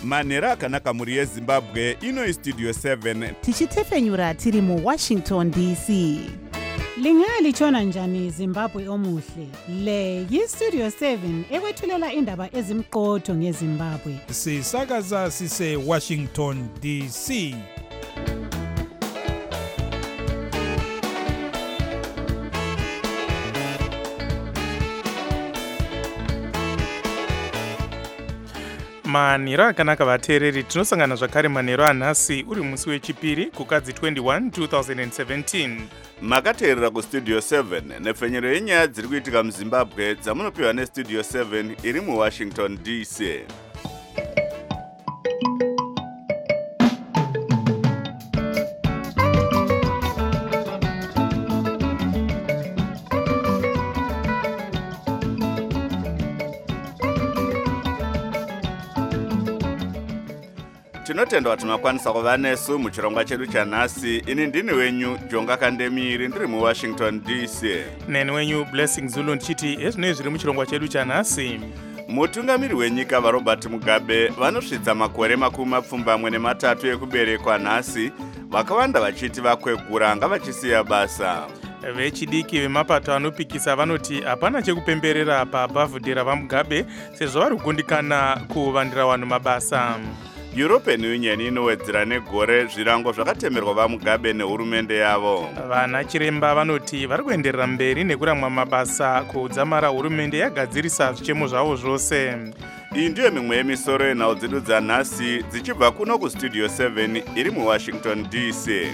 manhero akanaka mhuri yezimbabwe. Ino istudio 7 tichitefenyura tiri muWashington DC. Lingalitshona njani Zimbabwe omuhle? Le yiStudio 7 ekwethulela indaba ezimqotho ngeZimbabwe. Sisakaza sise Washington DC. Manhero akanaka vateereri, tinosangana zvakare manhero anhasi uri musi wechipiri kukadzi 21 2017. makateerera kustudio 7 nepfenyero yenyaya dziri kuitika muzimbabwe dzamunopiwa nestudio 7 iri muWashington DC. Tinotenda kuti makwanisa kuva nesu muchirongwa chedu chanhasi. Ini ndini wenyu Jonga Kandemiri ndiri muWashington DC. Neni wenyu Blessing Zulu ndichiti ezvinoi zviri muchirongwa chedu chanhasi. Mutungamiri wenyika vaRobert Mugabe vanosvitsa makore 23 ekuberekwa nhasi, vakawanda vachiti vakwegura ngavachisiya basa. Vechidiki vemapato anopikisa vanoti hapana chekupemberera pabhavhudhi raVaMugabe sezvo vari kugundikana kuvandira vanhu mabasa. European Union inowedzera negore zvirango zvakatemerwa vaMugabe nehurumende yavo. Vana chiremba vanoti vari kuenderera mberi nekuramwa mabasa kudzamara hurumende yagadzirisa zvichemo zvavo zvose. Iyi ndiyo mimwe yemisoro yenhau dzedu dzanhasi dzichibva kuno kustudio 7 iri muWashington DC.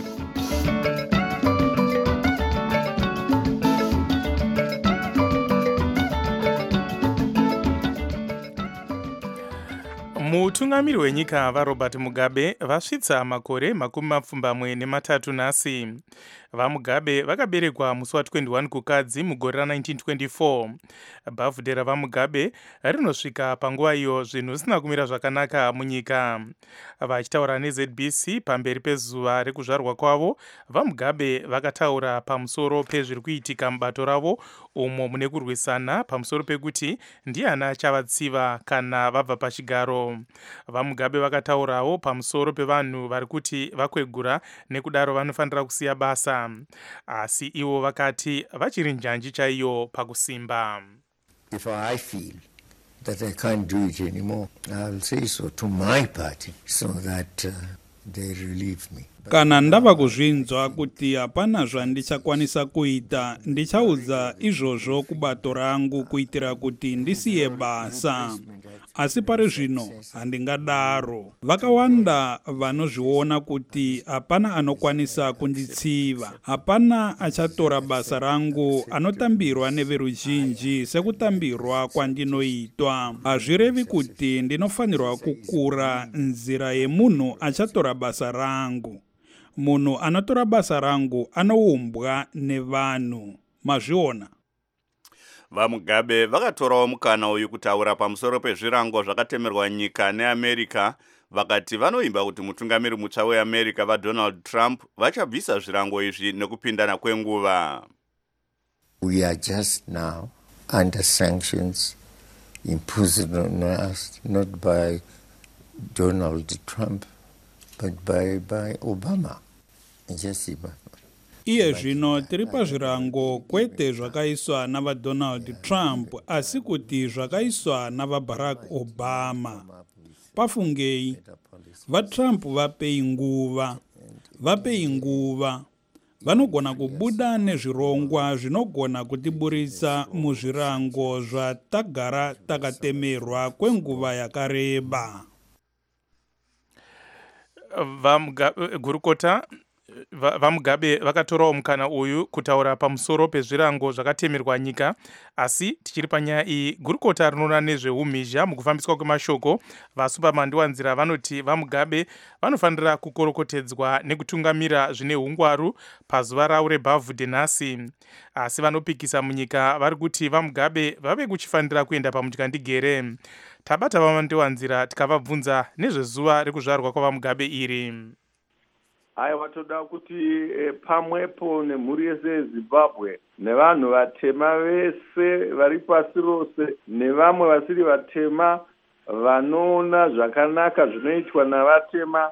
Mutungamiri wenyika vaRobert Mugabe vasvitsa makore 23 nhasi. VaMugabe vakaberekwa musi wa21 kukadzi mugore ra1924. Bhavhudhi raVaMugabe rinosvika panguva iyo zvinhu zvisina kumira zvakanaka munyika. Vachitaura neZBC pamberi pezuva rekuzvarwa kwavo, vaMugabe vakataura pamusoro pezviri kuitika mubato ravo umo mune kurwisana pamusoro pekuti ndiani achavatsiva kana vabva pachigaro. VaMugabe vakataurawo pamusoro pevanhu vari kuti vakwegura nekudaro vanofanira kusiya basa. Asi ivo vakati vachiri njanji chaiyo pakusimba. If I feel that I can't do it anymore, I'll say so to my party so that they relieve me. Kana ndava kuzvinzwa kuti hapana zvandichakwanisa kuita, ndichaudza izvozvo kubato rangu kuitira kuti ndisiye basa. Asi pari zvino handingadaro. Vakawanda vanozviona kuti hapana anokwanisa kunditsiva. Hapana achatora basa rangu anotambirwa neveruzhinji sekutambirwa kwandinoitwa. Hazvirevi kuti ndinofanirwa kukura nzira yemunhu achatora basa rangu. Munhu anotora basa rangu anoumbwa nevanhu. Mazviona? VaMugabe vakatorawo mukana uyu kutaura pamusoro pezvirango zvakatemerwa nyika neAmerica. Vakati vanoimba kuti mutungamiri mutsva weAmerica vaDonald Trump vachabvisa zvirango izvi nekupindana kwenguva. We are just now under sanctions imposed on us not by Donald Trump but by Obama. Iye zvino tiri pazvirango kwete zvakaiswa navaDonald Trump asi kuti zvakaiswa navaBarack Obama. Pafungei, vaTrump vapei nguva. Vanogona kubuda nezvirongwa zvinogona kutiburisa muzvirango zvatagara takatemerwa kwenguva yakareba. Gurukota vaMugabe vakatorawo mukana uyu kutaura pamusoro pezvirango zvakatemerwa nyika. Asi tichiri panyaya iyi, gurukota rinoona nezveumhizha mukufambiswa kwemashoko vasupamandiwanzira vanoti vaMugabe vanofanira kukorokotedzwa nekutungamira zvine hungwaru pazuva ravo rebhavhudhi nhasi. Asi vanopikisa munyika vari kuti vaMugabe vave kuchifanira kuenda pamutyandegere. Tabata vamandiwanzira tikavabvunza nezvezuva rekuzvarwa kwavaMugabe iri. Aiwa, toda kuti pamwepo nemhuri yese yeZimbabwe nevanhu vatema vese vari pasi rose nevamwe vasiri vatema vanoona zvakanaka zvinoitwa navatema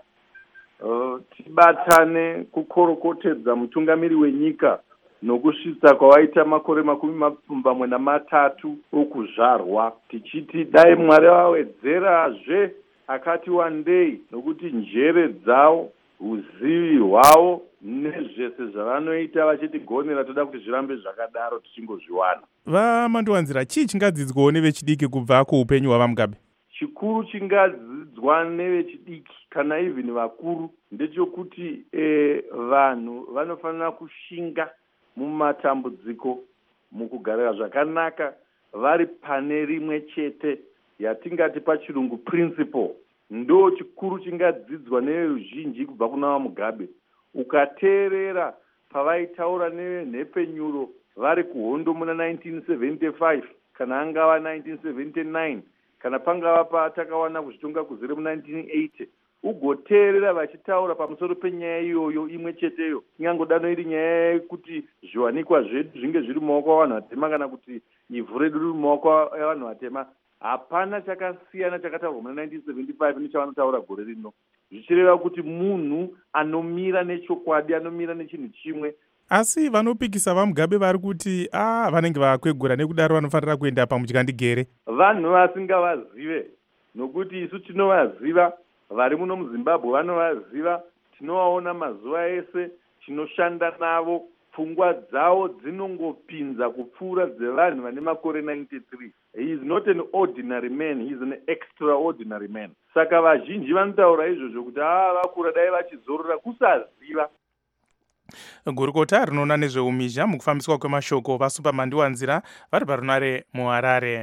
tibatane kukorokotedza mutungamiri wenyika nokusvitsa kwawaita makore 23 okuzvarwa, tichiti dai Mwari awedzerazve akati wandei, nokuti njere dzawo, uzivi hwavo nezvese zvavanoita vachitigonera toda kuti zvirambe zvakadaro tichingozviwana. Vamandiwanzira, chii chingadzidzwawo nevechidiki kubva kuupenyu hwaVaMugabe? Chikuru chingadzidzwa nevechidiki kana even vakuru ndechekuti vanhu vanofanira kushinga mumatambudziko, mukugarira zvakanaka vari pane rimwe chete, yatingati pachirungu principle. Ndo chikuru chingadzidzwa neveruzhinji kubva kuna vaMugabe. Ukateerera pavaitaura nenhepenyuro vari kuhondo muna 1975 kana angava 1979 kana pangava patakawana kuzvitonga kuzere mu1980, ugoteerera vachitaura pamusoro penyaya iyoyo imwe cheteyo, ingangodano iri nyaya yekuti zviwanikwa zvedu zvinge zviri mumaoko avanhu vatema kana kuti ivhu redu riri mumaoko avanhu vatema. Hapana chakasiyana chakataurwa muna 1975 nechavanotaura gore rino, zvichireva kuti munhu anomira nechokwadi, anomira nechinhu chimwe. Asi vanopikisa vaMugabe vari kuti vanenge vakwegura nekudaro vanofanira kuenda pamutyandegere. Vanhu vasingavazive, nokuti isu tinovaziva, vari muno muZimbabwe vanovaziva, tinovaona mazuva ese, tinoshanda navo, pfungwa dzavo dzinongopinza kupfuura dzevanhu vane makore 93. He is not an ordinary man, he is an extraordinary man. Saka vazhinji vanotaura izvozvo kuti vakura dai vachizorora kusaziva. Gurukota rinoona nezveumhizha mukufambiswa kwemashoko vaSupermandiwanzira vari parunare muHarare.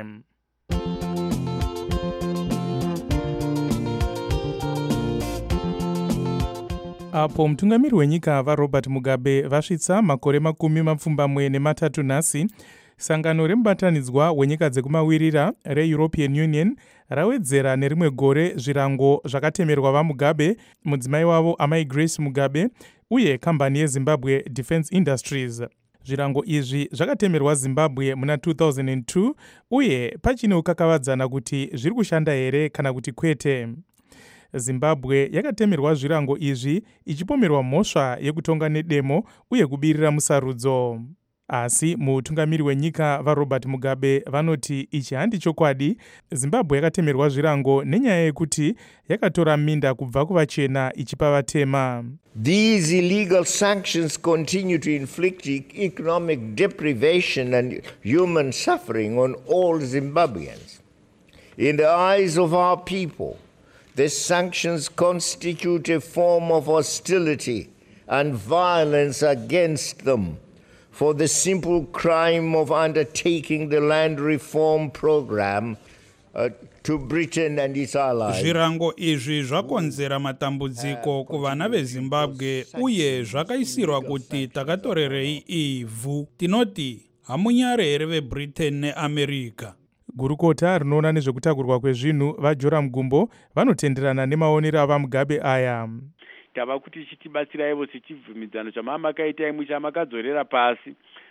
Apo mutungamiri wenyika vaRobert Mugabe vasvitsa makore 23 nhasi, sangano remubatanidzwa wenyika dzekumawirira reEuropean Union rawedzera nerimwe gore zvirango zvakatemerwa vaMugabe, mudzimai wavo amai Grace Mugabe uye kambani yeZimbabwe Defence Industries. Zvirango izvi zvakatemerwa Zimbabwe muna 2002 uye pachine ukakavadzana kuti zviri kushanda here kana kuti kwete. Zimbabwe yakatemerwa zvirango izvi ichipomerwa mhosva yekutonga nedemo uye kubirira musarudzo. Asi mutungamiri wenyika vaRobert Mugabe vanoti ichi handi chokwadi. Zimbabwe yakatemerwa zvirango nenyaya yekuti yakatora minda kubva kuvachena ichipa vatema. These illegal sanctions continue to inflict economic deprivation and human suffering on all Zimbabweans. In the eyes of our people, the sanctions constitute a form of hostility and violence against them for the simple crime of undertaking the land reform program to Britain and its allies. Zvirango izvi zvakonzera matambudziko kuvana veZimbabwe uye zvakaisirwa kuti takatorerei ivhu. Tinoti hamunyare here veBritain neAmerica. Gurukota rinoona nezvekutakurwa kwezvinhu vaJoram Gumbo vanotenderana nemaonero avaMugabe aya. Tava kuti chitibatsiraivo sechibvumidzano chamakaita imwe chamakadzorera pasi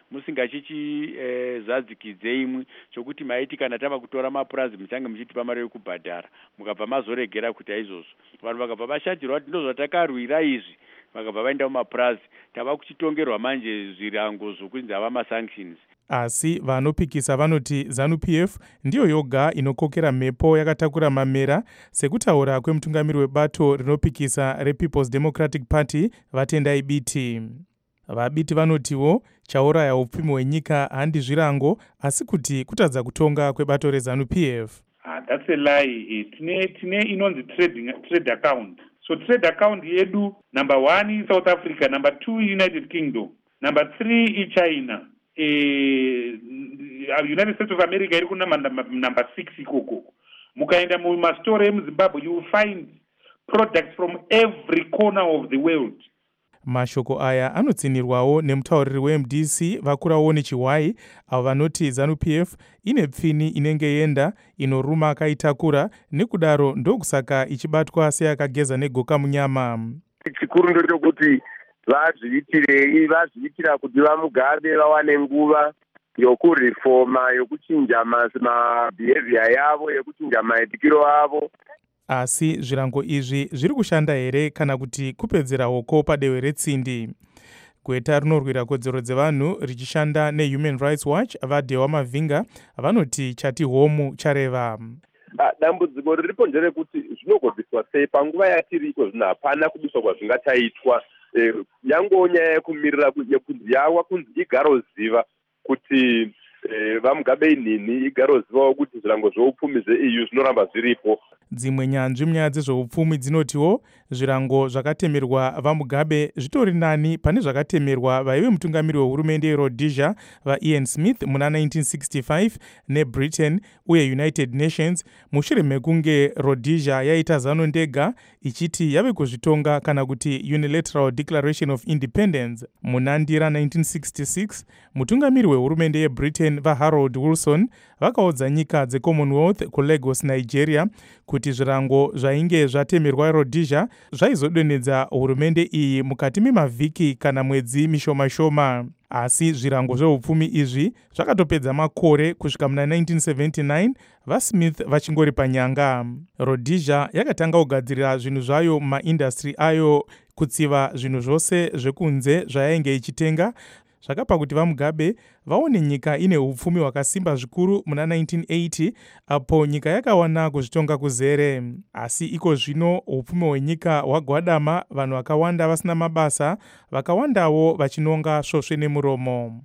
musingachichizadzikidze imwe chokuti maiti kana tava kutora mapurazi muchange muchitipa mari yekubhadhara mukabva mazoregera kuita izvozvo. Vanhu vakabva vashatirwa kuti ndozvatakarwira izvi vakabva vaenda mumapurazi, tava kuchitongerwa manje zvirango zvokunzi hava masanctions. Asi vanopikisa vanoti ZANU-PF ndiyo yoga inokokera mhepo yakatakura mamera, sekutaura kwemutungamiri webato rinopikisa rePeople's Democratic Party Vatendai Biti. Vabiti vanotiwo chauraya upfumi hwenyika handi zvirango asi kuti kutadza kutonga kwebato reZANU-PF. That's a lie. Tine inonzi trade account. So trade account yedu number 1 South Africa, number 2 United Kingdom, number 3 China. United States of America iri kuna number 6 ikoko. Mukaenda mumastore emuZimbabwe you will find products from every corner of the world. Mashoko aya anotsinirwawo nemutauriri weMDC vakurawo nechiwai avo vanoti ZANU-PF ine pfini inenge yenda inoruma akaitakura nekudaro ndokusaka ichibatwa seyakageza negoka munyama. Chikuru ndochokuti vazviitira kuti vaMugabe vawane nguva yokurifoma, yokuchinja mabehavior yavo, yokuchinja maitikiro avo. Asi zvirango izvi zviri kushanda here kana kuti kupedzera hoko padehwe retsindi? Gweta rinorwira kodzero dzevanhu richishanda neHuman Rights Watch vaDhewa Mavhinga vanoti chati homu chareva. Dambudziko riripo nderekuti zvinogobviswa sei panguva yatiriko zvino hapana kubviswa kwazvingachaitwa. Yangonyaya yekumirira yekunzi yawa kunzi igaroziva kuti vaMugabe inhini igarozivawo kuti zvirango zveupfumi zveEU zvinoramba zviripo. Dzimwe nyanzvi munyaya dzezveupfumi dzinotiwo zvirango zvakatemerwa vaMugabe zvitori nani pane zvakatemerwa vaive mutungamiri wehurumende yeRhodesia vaIan Smith muna 1965 neBritain uye United Nations mushure mekunge Rhodesia yaita zano ndega ichiti yave kuzvitonga kana kuti Unilateral Declaration of Independence. Muna ndira 1966 mutungamiri wehurumende yeBritain vaHarold Wilson vakaudza nyika dzeCommonwealth kuLagos, Nigeria kuti zvirango zvainge zvatemerwa Rhodesia zvaizodonedza hurumende iyi mukati memavhiki kana mwedzi mishoma-shoma. Asi zvirango zveupfumi izvi zvakatopedza makore kusvika muna 1979 vaSmith vachingori panyanga. Rhodesia yakatanga kugadzirira zvinhu zvayo mumaindastri ayo kutsiva zvinhu zvose zvekunze zvayainge ichitenga, zvakapa kuti vaMugabe vaone nyika ine upfumi hwakasimba zvikuru muna 1980 apo nyika yakawana kuzvitonga kuzere. Asi iko zvino upfumi hwenyika hwagwadama, vanhu vakawanda vasina mabasa, vakawandawo vachinonga svosve nemuromo.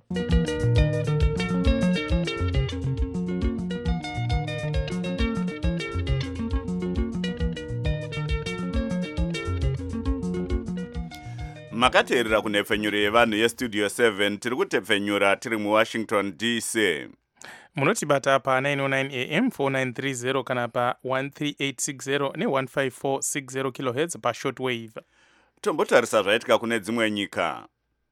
Makateerera kunhepfenyuro yevanhu yestudio 7 tiri kutepfenyura tiri muWashington DC. Munotibata pa 909 AM 4930 kana pa 13860 ne15460 kHz pa shortwave. Tombotarisa zvaitika kune dzimwe nyika.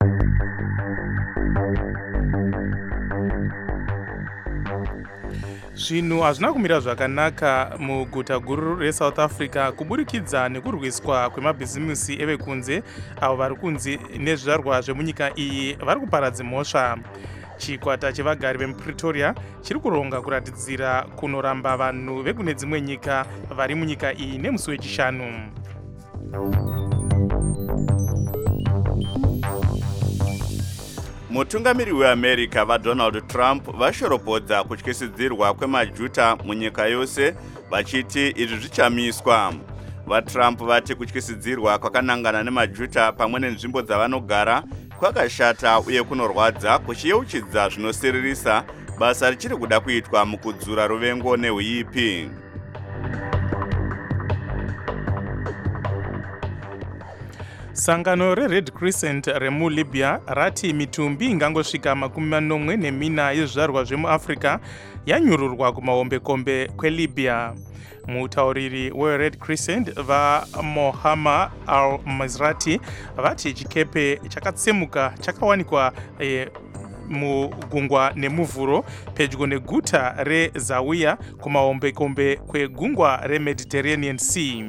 Zvinhu hazvina kumira zvakanaka muguta guru reSouth Africa kuburikidza nekurwiswa kwemabhizimusi evekunze avo vari kunzi nezvizvarwa zvemunyika iyi vari kuparadza mhosva. Chikwata chevagari vemuPretoria chiri kuronga kuratidzira kunoramba vanhu vekune dzimwe nyika vari munyika iyi nemusi wechishanu. Mutungamiri weAmerica vaDonald Trump vashoropodza kutyisidzirwa kwemajuta munyika yose vachiti izvi zvichamiswa. VaTrump vati kutyisidzirwa kwakanangana nemajuta pamwe nenzvimbo dzavanogara kwakashata uye kunorwadza kuchiyeuchidza zvinosiririsa basa richiri kuda kuitwa mukudzura ruvengo nehuipi. Sangano reRed Crescent remuLibya rati mitumbi ingangosvika 40 yezvizvarwa zvemuAfrica yanyururwa kumahombekombe kweLibya. Mutauriri weRed Crescent vaMohammed Al-Mazrati vati chikepe chakatsemuka chakawanikwa mugungwa nemuvhuro pedyo neguta reZawiya kumahombekombe kwegungwa reMediterranean Sea.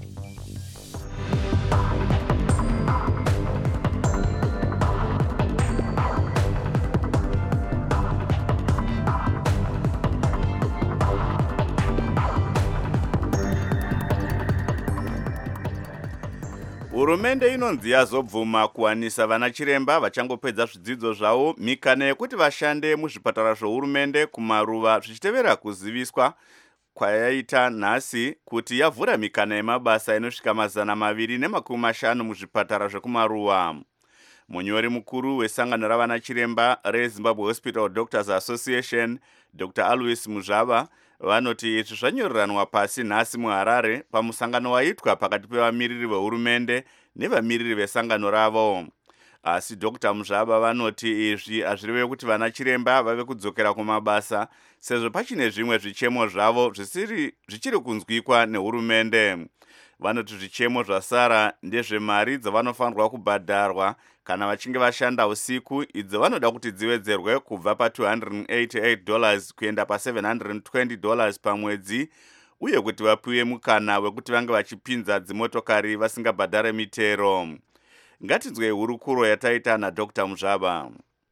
Hurumende inonzi yazobvuma kuwanisa vanachiremba vachangopedza zvidzidzo zvavo mikana yekuti vashande muzvipatara zvohurumende kumaruva zvichitevera kuziviswa kwayaita nhasi kuti yavhura mikana yemabasa inosvika 250 muzvipatara zvekumaruva. Munyori mukuru wesangano ravanachiremba reZimbabwe Hospital Doctors Association Dr. Alois Muzvava vanoti izvi zvanyoriranwa pasi nhasi muHarare pamusangano waitwa pakati pevamiriri vehurumende nevamiriri vesangano ravo. Asi Dr. Muzvava vanoti izvi hazvireve kuti vanachiremba vave kudzokera kumabasa sezvo pachine zvimwe zvichemo zvavo zvichiri kunzwikwa nehurumende. Vanoti zvichemo zvasara ndezvemari dzavanofanirwa kubhadharwa kana vachinge vashanda usiku, idzo vanoda kuti dziwedzerwe kubva pa$288 kuenda pa$720 pamwedzi, uye kuti vapiwe mukana wekuti vange vachipinza dzimotokari vasingabhadhare mitero. Ngatinzwe hurukuro yataita naDr. Muzvava.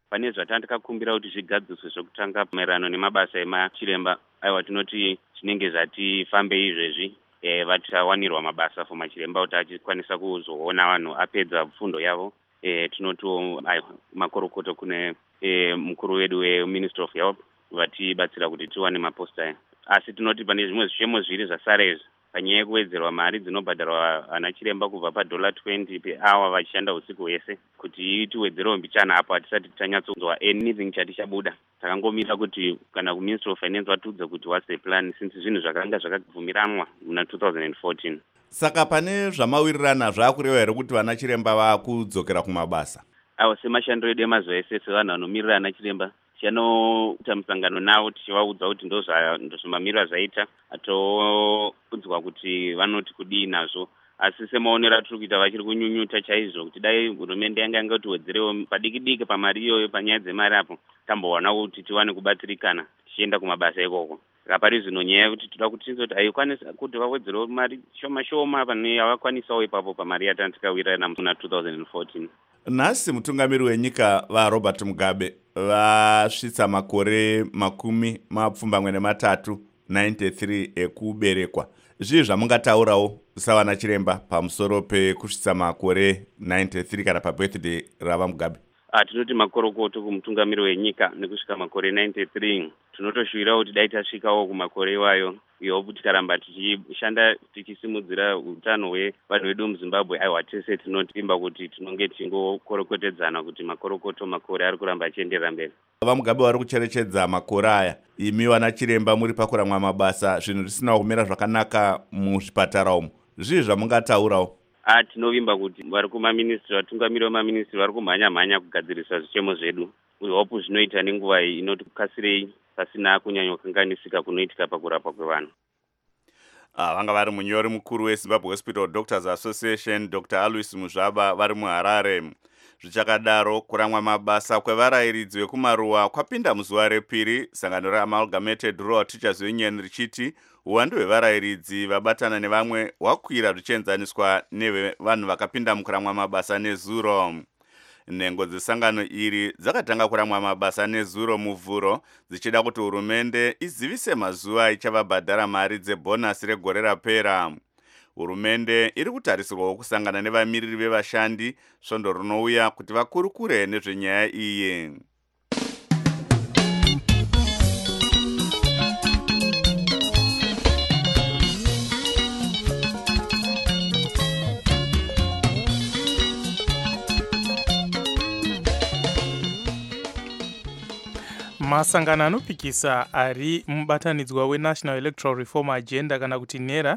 pane zvatandakakumbira kuti zvigadziswe zvokutanga maererano nemabasa emachiremba aiwa tinoti zvinenge zvati fambe izvezvi vachawanirwa mabasa for machiremba kuti achikwanisa kuzoona vanhu apedza fundo yavo. Tinoto makorokoto kune mukuru wedu weministry of health vatibatsira kuti tiwane maposta aya. Asi tinoti pane zvimwe zvishemo zviri zvasara izvi panyaya yekuwedzerwa mari dzinobhadharwa ana chiremba kubva $20 per hour vachishanda usiku hwese kuti tiwedzerewo mbichana apo hatisati titanyatsonzwa anything chati chabuda. Takangomira kuti kana kuministry of finance vatudze kuti what's the plan since zvinhu zvakanga zvakabvumiranwa muna 2014. Saka pane zvamawirirana zvakureva here kuti vana chiremba vakudzokera kumabasa? Awo semashandiro edu emazuva ese sevanhu vanomirira ana chiremba tichanoita musangano navo tichivaudza kuti ndozvimamiriro zvaita atoudzwa kuti vanoti kudii nazvo. Asi semaonero atiri kuita vachiri kunyunyuta chaizvo kuti dai hurumende yanga ingatiwedzerewo padiki-diki pamari iyoyo panyaya dzemari apo tambowana kuti tiwane kubatsirikana tichienda kumabasa ikoko. Saka pari zvino nyaya yekuti toda kuti tinzoti haikwanisa kuti vawedzerewo mari shoma-shoma pane yavakwanisawo ipapo pamari yatantikawirana muna 2014. Nhasi mutungamiri wenyika vaRobert Mugabe vasvitsa makore 23 93 ekuberekwa. Zvii zvamungataurawo savana chiremba pamusoro pekusvitsa makore 93 kana pabirthday rava Mugabe? Tinoti makorokoto kumutungamiri wenyika nekusvika makore 93 tinotoshuvira kuti dai tasvikawo kumakore iwayo ihope tikaramba tichishanda tichisimudzira utano hwevanhu vedu muZimbabwe aiwa tese tinotimba kuti tinonge tingokorokotedzana kuti makore ari kuramba achienderera mberi. VaMugabe vari kucherechedza makore aya, imi vana chiremba muri pakuramwa mabasa zvinhu zvisina kumira zvakanaka muzvipatara umu, zvii zvamungataurawo? Tinovimba kuti vari kumaministri, vatungamiri vemaministri vari kumhanya-mhanya kugadzirisa zvichemo zvedu. Hope zvinoita nenguva iyi inoti kukasirei pasina kunyanyokanganisika kunoitika pakurapwa kwevanhu. Vanga vari munyori mukuru weZimbabwe Hospital Doctors Association Dr. Alois Muzvaba vari muHarare. Zvichakadaro kuramwa mabasa kwevarayiridzi vekumaruwa kwapinda muzuva repiri. Sangano reAmalgamated Rural Teachers Union richiti uwandu hwevarayiridzi vabatana nevamwe hwakwira zvichienzaniswa nevanhu vakapinda mukuramwa mabasa nezuro. Nhengo dzesangano iri dzakatanga kuramwa mabasa nezuro muvhuro dzichida kuti hurumende izivise mazuva ichavabhadhara mari dzebhonasi regore rapera. Hurumende iri kutarisirwawo kusangana nevamiriri vevashandi svondo rinouya kuti vakurukure nezvenyaya iyi. Masangano anopikisa ari mubatanidzwa weNational Electoral Reform Agenda kana kuti NERA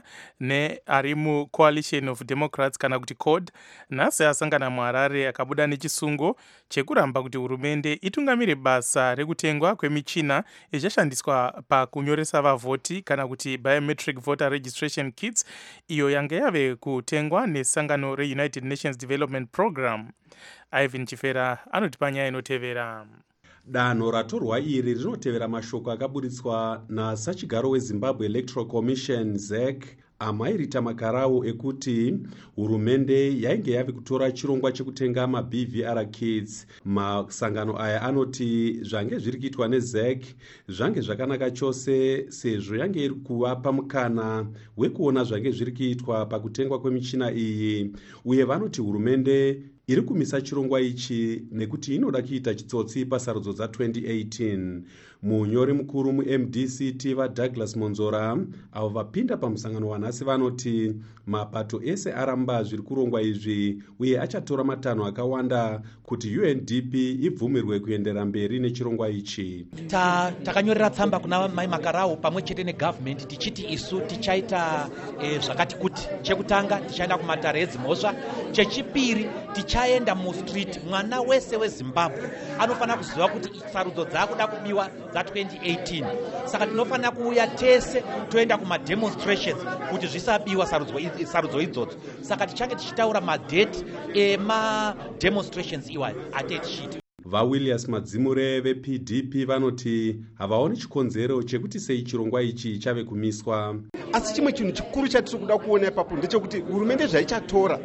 neari muCoalition of Democrats kana kuti CORD nhasi asangana muHarare akabuda nechisungo chekuramba kuti hurumende itungamire basa rekutengwa kwemichina ichashandiswa pakunyoresa vavhoti kana kuti biometric voter registration kits iyo yanga yave kutengwa nesangano reUnited Nations Development Program. Ivan Chifera anoti panyaya inotevera. Danho ratorwa iri rinotevera mashoko akaburitswa nasachigaro weZimbabwe Electoral Commission ZEC amairita makarawo ekuti hurumende yainge yave kutora chirongwa chekutenga maBVR kits. Masangano aya anoti zvange zviri kuitwa neZEC zvange zvakanaka chose sezvo yange iri kuvapa mukana wekuona zvange zviri kuitwa pakutengwa kwemichina iyi, uye vanoti hurumende iri kumisa chirongwa ichi nekuti inoda kuita chitsotsi pasarudzo dza2018. Munyori mukuru muMDC vaDouglas Monzora avo vapinda pamusangano wanhasi vanoti mapato ese aramba zviri kurongwa izvi uye achatora matanho akawanda kuti UNDP ibvumirwe kuendera mberi nechirongwa ichi. Takanyorera tsamba kuna mai makarau pamwe chete negovernment tichiti isu tichaita zvakati kuti. Chekutanga tichaenda kumatare edzimhosva, chechipiri tichaenda mustreet. Mwana wese weZimbabwe anofanira kuziva kuti sarudzo dzakuda kubiwa dza2018. Saka tinofanira kuuya tese toenda kumademonstrations kuti zvisabiwa sarudzo idzodzo. Saka tichange tichitaura madate emademonstrations iwayo atetichita. VaWilliams Madzimure vePDP vanoti havaoni chikonzero chekuti sei chirongwa ichi chave kumiswa. Asi chimwe chinhu chikuru chatiri kuda kuona ipapo ndechekuti hurumende zvaichatora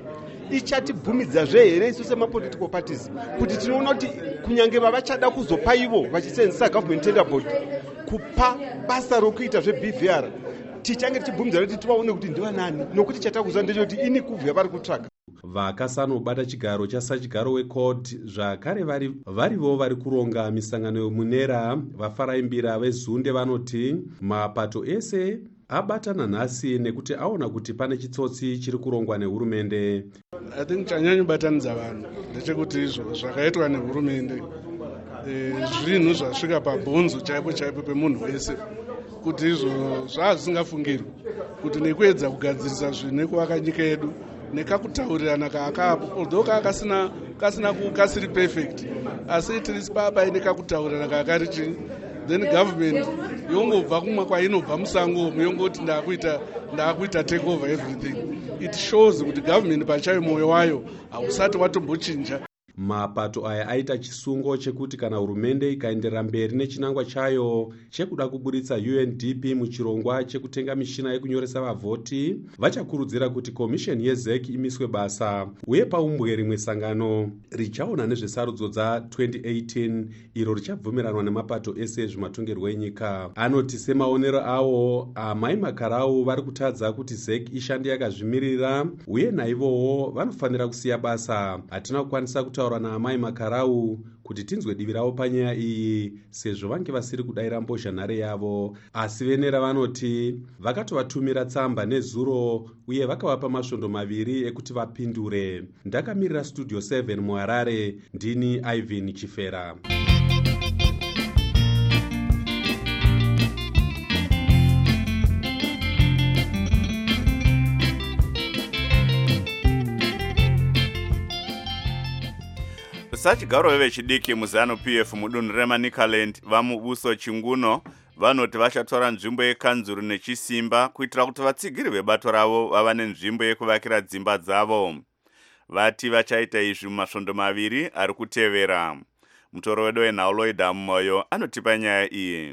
ichatibvumidzazve here isu semapolitical parties kuti tinoona kuti kunyange vavachada kuzopa ivo vachisenzesa government tender board kupa basa rokuita zveBVR tichange tichibvumidza kuti tivaone kuti ndivanani, nokuti chatakuziva ndechekuti ini kuvhuya vari kutsvaga. vakasanobata chigaro chasachigaro wecod zvakare varivo vari kuronga misangano yomunera vafaraimbira vezunde vanoti mapato ese abatana nhasi nekuti aona kuti pane chitsotsi chiri kurongwa nehurumende. I think chanyanyobatanidza vanhu ndechekuti izvo zvakaitwa nehurumende zvinhu zvasvika pabhonzo chaipo chaipo pemunhu wese, kuti izvo zvazvisingafungirwi kuti nekuedza kugadzirisa zvinhu nekuvaka nyika yedu nekakutaurirana kaakapo although kasina kasiri perfect asi tiri paine kakutaurirana kakarichi then government yongobva kumwe kwainobva musango yongoti ndakuita take over everything. It shows kuti government pachayo mwoyo wayo hausati watombochinja. mapato aya aita chisungo chekuti kana hurumende ikaenderera mberi nechinangwa chayo chekuda kuburitsa UNDP muchirongwa chekutenga mishina yekunyoresa vavhoti, vachakurudzira kuti komisheni yeZEC imiswe basa, uye paumbwe rimwe sangano richaona nezvesarudzo dza2018 iro richabvumiranwa nemapato ese zvimatongerwo enyika. Anoti semaonero awo amai makarau vari kutadza kuti ZEC ishande yakazvimirira, uye naivowo vanofanira kusiya basa. Hatina kukwanisa kutaura naamai makarau kuti tinzwe divi ravo panyaya iyi sezvo vange vasiri kudayira mbozhanhare yavo, asi venera vanoti vakatovatumira tsamba nezuro uye vakavapa masvondo 2 ekuti vapindure. Ndakamirira studio 7 muHarare, ndini Ivan Chifera. sachigaro vevechidiki muzanu PF mudunhu reManicaland vamubuso Chinguno vanoti vachatora nzvimbo yekanzuru nechisimba kuitira kuti vatsigiri vebato ravo vava nenzvimbo yekuvakira dzimba dzavo. Vati vachaita izvi mumasvondo 2 ari kutevera. Mutoro wedu weNauloida Moyo anotipa nyaya iyi.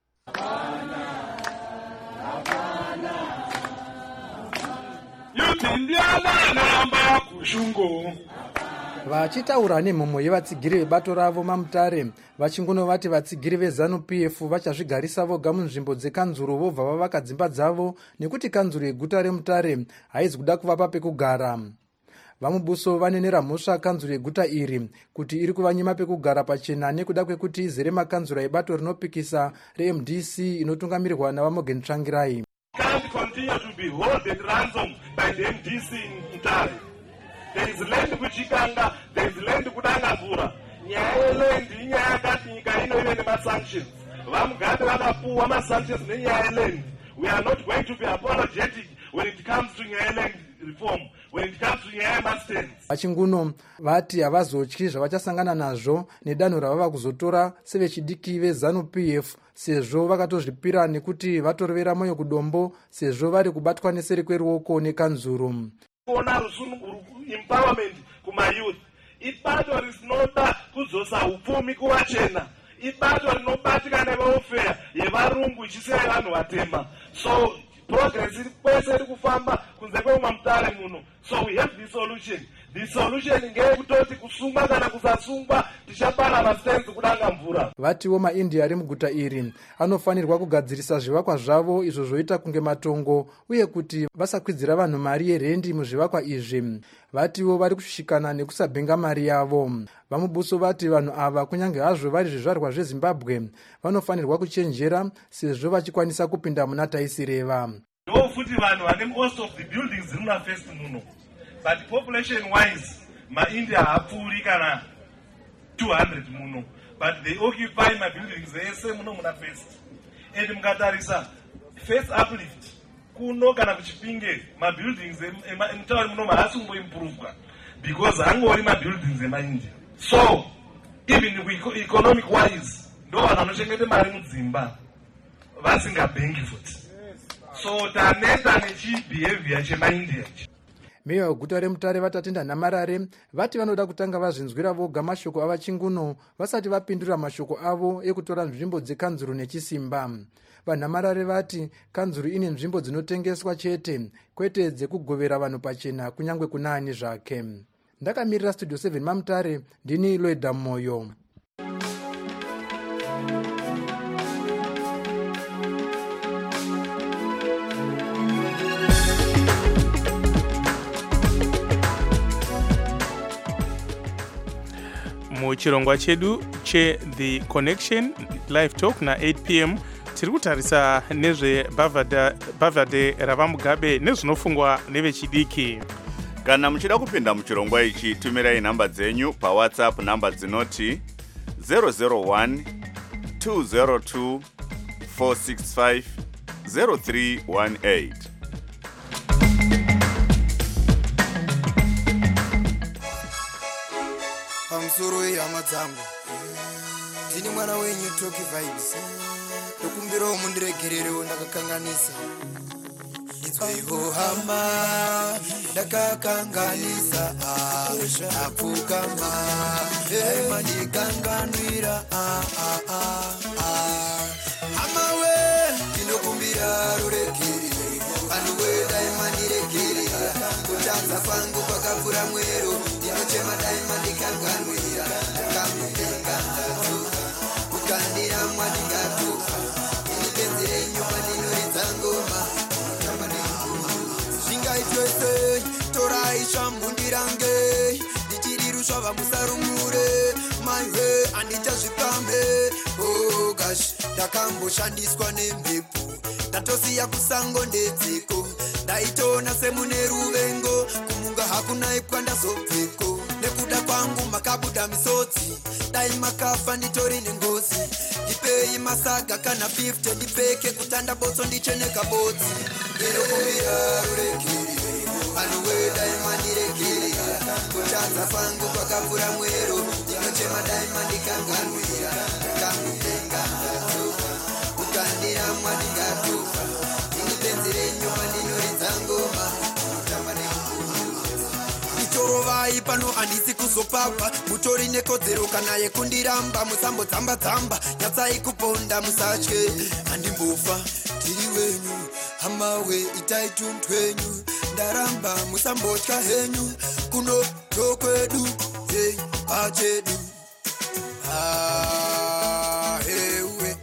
vachitaura nemhomho yevatsigiri vebato ravo maMutare, vachingunovati vatsigiri vezanu PF vachazvigarisa voga munzvimbo dzekanzuru vobva vavaka dzimba dzavo nekuti kanzuru yeguta reMutare haizi kuda kuvapa pekugara. Vamubuso vanenera mhosva kanzuru yeguta iri kuti iri kuvanyima pekugara pachena nekuda kwekuti izere makanzura ebato rinopikisa reMDC inotungamirirwa naVaMorgan Tsvangirai. Can't continue to be held at ransom by the MDC in Mutare. There is land kuchikanga, there is land kudanga mvura. Nyaya yeland inyaya yakati nyika inoive nemasanctions. VaMugabe vakapuwa masanctions nenyaya yeland. We are not going to be apologetic when it comes to nyaya yeland reform, when it comes to nyaya yemastens. Vachinguno vati havazotyi zvavachasangana nazvo nedanho ravava kuzotora sevechidiki vezanu PF sezvo vakatozvipira nekuti vatorovera moyo kudombo sezvo vari kubatwa neseri kweruoko nekanzuru. Kuona empowerment kumayouth, ibato risinoda kuzosa upfumi kuvachena, ibato rinobatika nevaofeya yevarungu ichisera vanhu vatema. So progress iri kwese iri kufamba kunze kwemaMutare muno. So we have the solution. The solution ngeyekutoti kusungwa kana kusasungwa tichapana mastenzi kudanga mvura. Vatiwo maIndia ari muguta iri anofanirwa kugadzirisa zvivakwa zvavo izvo zvoita kunge matongo uye kuti vasakwidzira vanhu mari yerendi muzvivakwa izvi. Vatiwo vari kushushikana nekusabhenga mari yavo. Vamubuso vati vanhu ava kunyange hazvo vari zvizvarwa zveZimbabwe vanofanirwa kuchenjera sezvo vachikwanisa kupinda muna taisireva. Ndofuti vanhu vane most of the buildings ziri muna first muno. But population wise, maIndia hapfuuri kana 200 muno. But they occupy my buildings ese muno muna first. And mukatarisa first uplift kuno kana kuchipinge ma buildings emutauri muno haasi kumboimprovwa because hangori ma buildings emaIndia. So even economic wise ndo vanhu vanochengete mari mudzimba vasingabhengi futi. So taneta nechibehavior chemaIndia. meya weguta remutare vatatenda nhamarare vati vanoda kutanga vazvinzwira voga mashoko avachinguno vasati vapindura mashoko avo ekutora nzvimbo dzekanzuru nechisimba. Vanhamarare vati kanzuru ine nzvimbo dzinotengeswa chete kwete dzekugovera vanhu pachena kunyange kuna ani zvake. Ndakamirira studio 7 mamutare, ndini Loida Moyo. muchirongwa chedu che-The Connection live talk na8 pm tiri kutarisa nezvebhavhadhe ravamugabe nezvinofungwa nevechidiki. Kana muchida kupinda muchirongwa ichi, tumirai nhamba dzenyu pawhatsapp, nhamba dzinoti 001 202 465 0318. Pamusoro yehama dzangu ndini mwana wenyu Toki Vibes, ndokumbirawo mundiregererewo ndakakanganisa. Idzwaiho hama ndakakanganisa, apfukama mandikanganwira. Hama we ndinokumbira ruregerere, vanhu wedai mandiregerera, kutanza kwangu kwakapfuura mwero, ndinochema dai mandikanganwira. Ndakamutenga ndatuka, kukandira mwandingatuka, ini renyu pandinoridza ngoma, kutamba nengoma. Zvingaitwe sei, torai zvambundirange, ndichirirusva vamusarumure, maiwe handichazvipambe. Oh gosh, ndakamboshandiswa nemhepo, ndatosiya kusango ndedzeko, ndaitoona semune ruvengo, kumunga hakuna ipwandazobveko. Nekuda kwangu makabuda misodzi, dai makafa nditori nengozi. Ndipei masaga kana 50 ndipfeke, kutanda botso ndicheneka bodzi. Ndinokumbira ruregerere, vanhu wedai mandiregerera, kutanza kwangu kwakapfuura mwero, ndinochema dai mandikanganwira. Ndakamutenga ndatuka, kukandira mwandingatuka, ini benzi renyu pandinoridza ngoma, kutamba nengoma. Torovai pano handisi kuzopapa, mutori nekodzero kana yekundiramba, musambodzamba-dzamba, nyatsai kuponda musatye, handimbofa tiri wenyu, hamawe itai tuntwenyu, ndaramba musambotya henyu, kuno ndokwedu hei pachedu. Hewe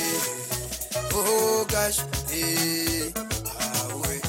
oh gosh, awe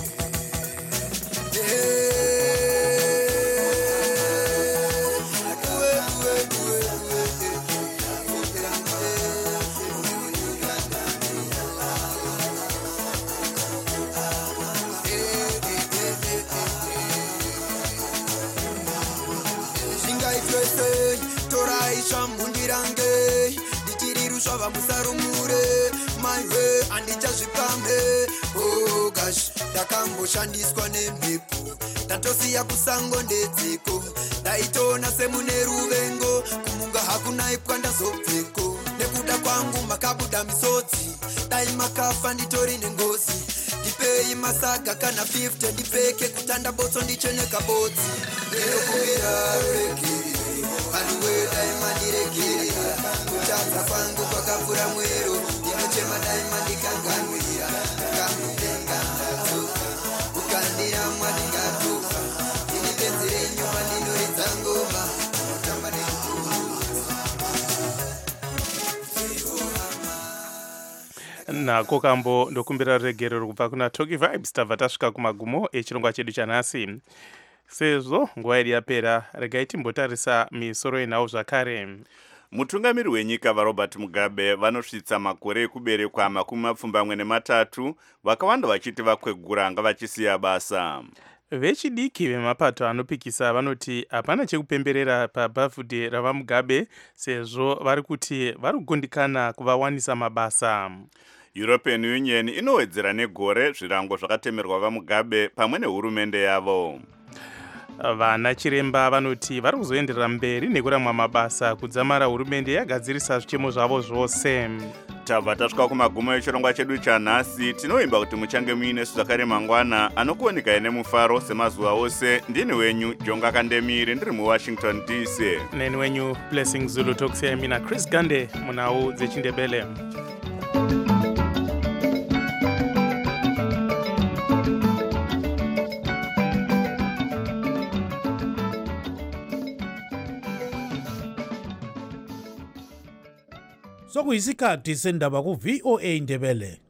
torai zvambundirange, ndichirirusva vamusarumure, maiwe handichazvipambe. Oh gosh, ndakamboshandiswa nemhepo, ndatosiya kusango ndedzeko, ndaitoona semune ruvengo, kumunga hakuna ipwandazobveko. Nekuda kwangu makabuda misodzi, dai makafa nditori nengozi. Ndipei masaga kana 50 ndipfeke, kutanda botso ndicheneka bodzi. Ndinokumbira ruregerere, vanhu wedai mandiregerera, kutanza kwangu kwakapfuura mwero, ndinochema dai mandikanganwira. Ndakamutenga ndatuka, kukandira mwandingatuka, ini benzi renyu pandinoridza ngoma, kutamba nengoma. nako kambo ndokumbira ruregerero kubva kuna Toki Vibes. tabva tasvika kumagumo echirongwa chedu chanhasi. Sezvo nguva iri yapera, regai timbotarisa misoro yenhau zvakare. Mutungamiri wenyika vaRobert Mugabe vanosvitsa makore ekuberekwa 23, vakawanda vachiti vakwegura ngavachisiya basa. Vechidiki vemapato anopikisa vanoti hapana chekupemberera pabhavhudhe ravamugabe, sezvo vari kuti vari kugundikana kuvawanisa mabasa. European Union inowedzera negore zvirango zvakatemerwa vaMugabe pamwe nehurumende yavo. Vana chiremba vanoti vari kuzoenderera mberi nekuramwa mabasa kudzamara hurumende yagadzirisa zvichemo zvavo zvose. tabva tasvika kumagumo echirongwa chedu chanhasi. Tinoimba kuti muchange muine zvakare mangwana anokuoneka nemufaro semazuva ose. Ndini wenyu Jonga Kandemiri ndiri muWashington DC. Neni wenyu Blessing Zulu tokusiyai mina Chris Gande munhau dzechindebele. Sokuyisikhathi sendaba ku VOA Indebele.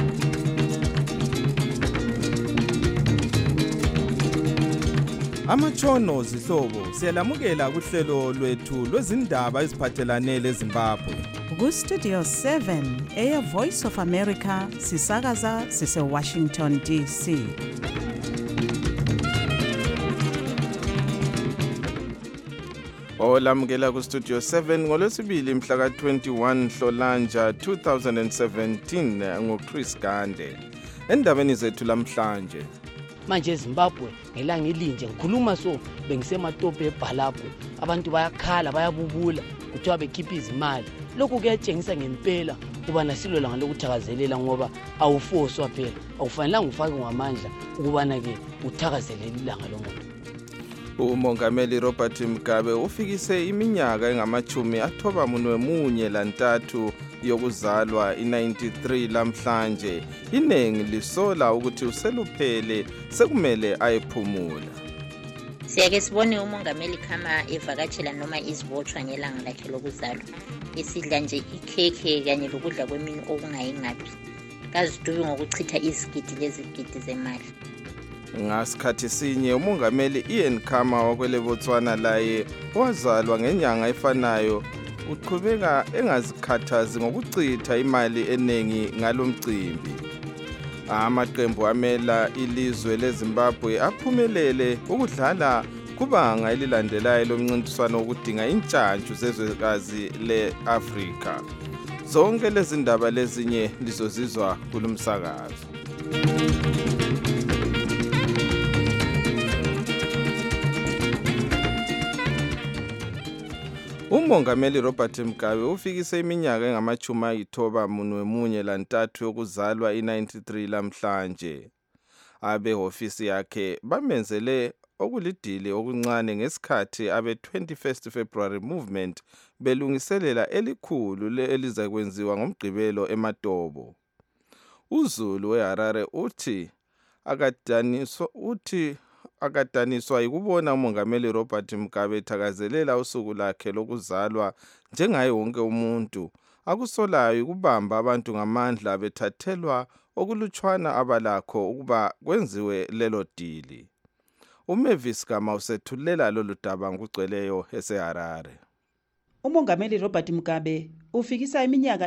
Amachono zihlobo siyalamukela kuhlelo lwethu lwezindaba eziphathelane leZimbabwe. Ku Studio 7 Air Voice of America sisakaza sise Washington DC. Olamukela ku Studio 7 ngolwesibili mhla ka-21 Nhlolanja 2017 ngoChris Gande. Endabeni zethu lamhlanje. Manje eZimbabwe ngelanga elinje ngikhuluma so bengisematope eBhalapho. Abantu bayakhala bayabubula kuthiwa bekhipha izimali. Lokhu kuyatshengisa ngempela kuba nasilo langa lokuthakazelela ngoba awufoswa phela. Awufanelanga ufake ngamandla ukubana ke uthakazelele ilanga lomuntu. Umongameli Robert Mugabe ufikise iminyaka engama-93 yokuzalwa i-93 lamhlanje. Iningi lisola ukuthi useluphele sekumele ayephumula. Siyake sibone umongameli kama evakatshela noma izibotshwa ngelanga lakhe lokuzalwa. Isidla nje ikhekhe kanye lokudla kwemini okungayingaphi. Kazidubi ngokuchitha izigidi lezigidi zemali. Ngasikhathi sinye umongameli Ian Khama wakwele Botswana laye wazalwa ngenyanga efanayo uqhubeka engazikhathazi ngokuchitha imali eningi ngalomcimbi. Amaqembu amela ilizwe leZimbabwe aphumelele ukudlala kubanga elilandelayo lomncintiswano wokudinga intshantshu zezwekazi leAfrika. Zonke lezi ndaba lezinye lizozizwa kulumsakazo. Umongameli Robert Mugabe ufikise iminyaka engama-93 yokuzalwa i-93 lamhlanje. Abehofisi yakhe bamenzele okulidili okuncane ngesikhathi abe-21st February movement belungiselela elikhulu elizakwenziwa ngomgqibelo eMatobo. uZulu weHarare uthi akadaniswa yikubona umongameli Robert Mugabe ethakazelela usuku lakhe lokuzalwa njengaye wonke umuntu. Akusolayo ukubamba abantu ngamandla bethathelwa okulutshwana abalakho ukuba kwenziwe lelo dili. uMavis Gama usethulela lolu daba ngokugcweleyo eseHarare. Umongameli Robert Mugabe ufikisa iminyaka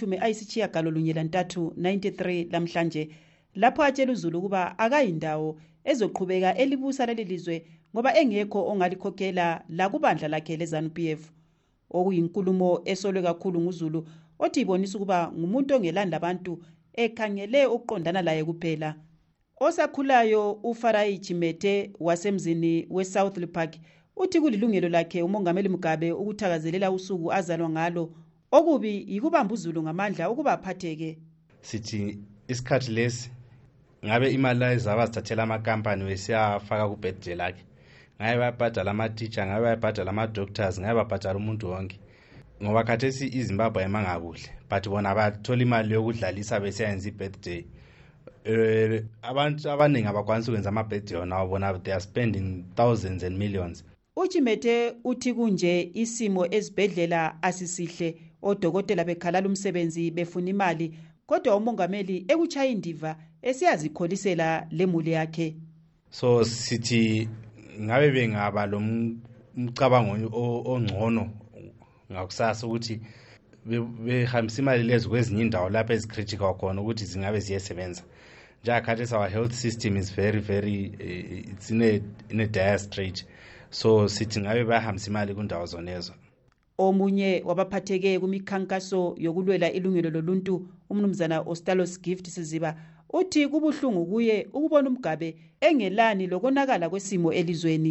engama-93 lamhlanje lapho atshela uZulu ukuba akayindawo ezoqhubeka elibusa leli lizwe ngoba engekho ongalikhokhela la kubandla lakhe leZANU-PF. Okuyinkulumo esolwe kakhulu nguZulu othi ibonisa ukuba ngumuntu ongelanda abantu ekhangele ukuqondana laye kuphela. Osakhulayo uFarai Chimete wasemzini weSouth Park uthi kulilungelo lakhe umongameli Mugabe ukuthakazelela usuku azalwa ngalo. Okubi yikubamba uZulu ngamandla ukuba aphatheke. Sithi isikhathi lesi ngabe imali ezabazithathela amakampani besiyafaka ku birthday lakhe. Ngabe bayabhadala ama-teacher, ngabe bayabhadala ama-doctors, ngabe babhadala umuntu wonke. Ngoba khathesi iZimbabwe ayimanga kuhle, but bona bathola imali yokudlalisa besiyenza i-birthday. Abantu abaningi abakwanisa ukwenza ama-birthday wona bona they are spending thousands and millions. Uchimete uthi kunje isimo ezibhedlela asisihle, odokotela bekhalala umsebenzi befuna imali, kodwa umongameli ekuchaya indiva esiyazikholisela lemuli yakhe. So sithi ngabe bengaba lo mcabango ongcono ngakusasa ukuthi behambisa imali lezi kwezinye indawo lapho ezicritical khona ukuthi zingabe ziyesebenza. Njakhathesi our health system is very it's in a dire strait. So sithi ngabe bahambisa imali kundawo zonezo. Omunye wabaphatheke kumikhankaso yokulwela ilungelo loluntu umnumzana Ostalos Gift Siziba uthi kubuhlungu kuye ukubona uMugabe engelani lokonakala kwesimo elizweni.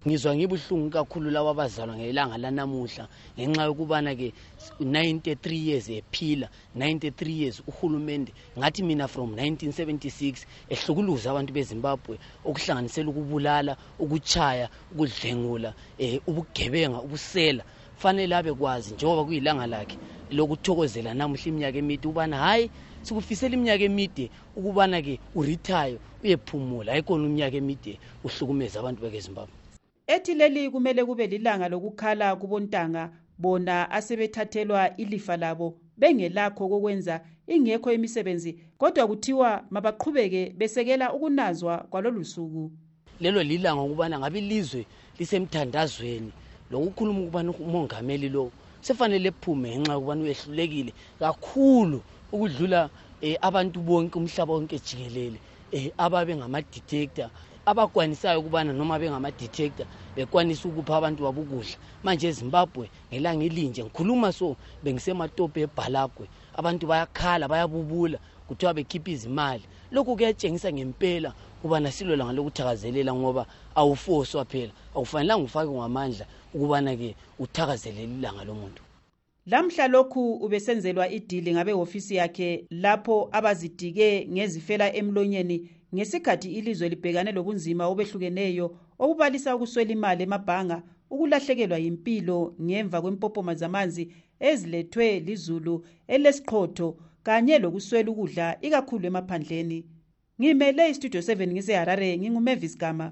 ngizwa ngibuhlungu kakhulu lawa abazalwa ngelanga lanamuhla ngenxa yokubana ke 93 years ephila 93 years uhulumende ngathi mina from 1976 ehlukuluza abantu beZimbabwe okuhlanganisela ukubulala ukuchaya ukudlengula ubugebenga ubusela fanele abe kwazi njengoba kuyilanga lakhe lokuthokozela namuhla iminyaka emide ubana hayi sikufisela iminyaka emide ukubana ke uretire uyephumula ayikona iminyaka emide uhlukumeza abantu beZimbabwe. Ethi leli kumele kube lilanga lokukhala kubontanga bona asebethathelwa ilifa labo bengelakho kokwenza ingekho imisebenzi kodwa kuthiwa mabaqhubeke besekela ukunazwa kwalolu suku. Lelo lilanga ukubana ngabe ilizwe lisemthandazweni lokukhuluma ukubana umongameli lo sefanele ephume ngenxa ukubana uyehlulekile kakhulu ukudlula abantu bonke umhlaba wonke jikelele ababe ngama detector abakwanisayo ukubana noma bengama detector bekwanisa ukupha abantu babukudla manje eZimbabwe ngelanga elinje ngikhuluma so bengisematope eBhalagwe abantu bayakhala bayabubula kuthiwa bekhipha izimali lokhu kuyatshengisa ngempela kubana silwela ngalokuthakazelela ngoba awufoswa phela awufanelanga ufake ngamandla ukubana ke uthakazelele ilanga lomuntu. Lamhla lokhu ubesenzelwa idili ngabe ofisi yakhe lapho abazidike ngezifela emlonyeni ngesikhathi ilizwe libhekane lobunzima obehlukeneyo obubalisa ukuswela imali emabhanga ukulahlekelwa impilo ngemva kwempophoma zamanzi ezilethwe lizulu elesiqhotho kanye lokuswela ukudla ikakhulu emaphandleni. Ngimele istudio 7 ngiseHarare nginguMavis Gama.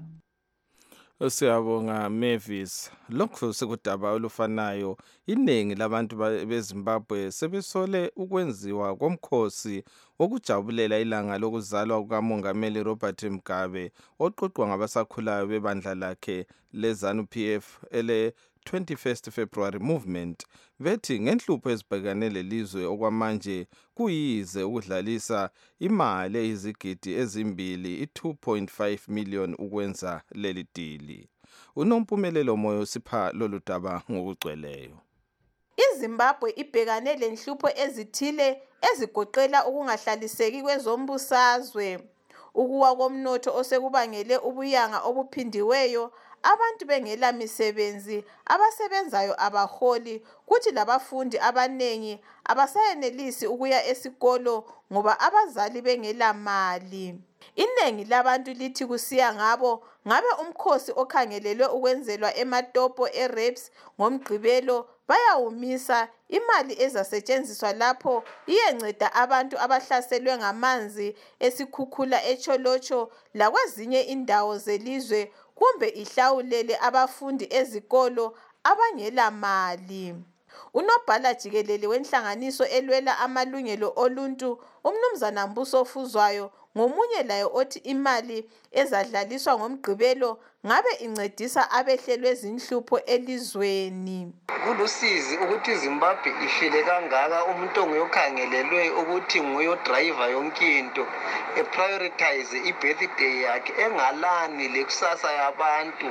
Siyabonga Mavis. Lokho sekudaba olufanayo iningi labantu beZimbabwe sebesole ukwenziwa komkhosi wokujabulela ilanga lokuzalwa kukamongameli Robert Mugabe oqoqwa ngabasakhulayo bebandla lakhe leZANU-PF ele 21st February movement vethi ngenhlupho ezibhekane lelizwe okwamanje kuyize ukudlalisa imali eyizigidi ezimbili 2.5 million ukwenza leli dili. Unompumelelo moyo sipha lolu daba ngokugcweleyo. iZimbabwe ibhekane lenhlupho ezithile ezigoqela ukungahlaliseki kwezombusazwe, ukuwa komnotho osekubangele ubuyanga obuphindiweyo, abantu bengela misebenzi, abasebenzayo abaholi, kuthi labafundi abanengi abasayenelisi ukuya esikolo ngoba abazali bengela mali. Inengi labantu lithi kusiya ngabo ngabe umkhosi okhangelelwe ukwenzelwa ematopo eReps ngomgqibelo bayawumisa, imali ezasetshenziswa lapho iyenceda abantu abahlaselwe ngamanzi esikhukhula eCholocho lakwezinye indawo zelizwe kumbe ihlawulele abafundi ezikolo abangela mali. Unobhala jikelele wenhlanganiso elwela amalungelo oluntu umnumzana Mbuso Fuzwayo ngomunye layo othi imali ezadlaliswa ngomgqibelo ngabe incedisa abehlelwe zinhlupho elizweni. Kulusizi ukuthi iZimbabwe ifile kangaka umuntu onguyokhangelelwe ukuthi nguyo driver yonke into prioritize ibirthday yakhe engalani lekusasa yabantu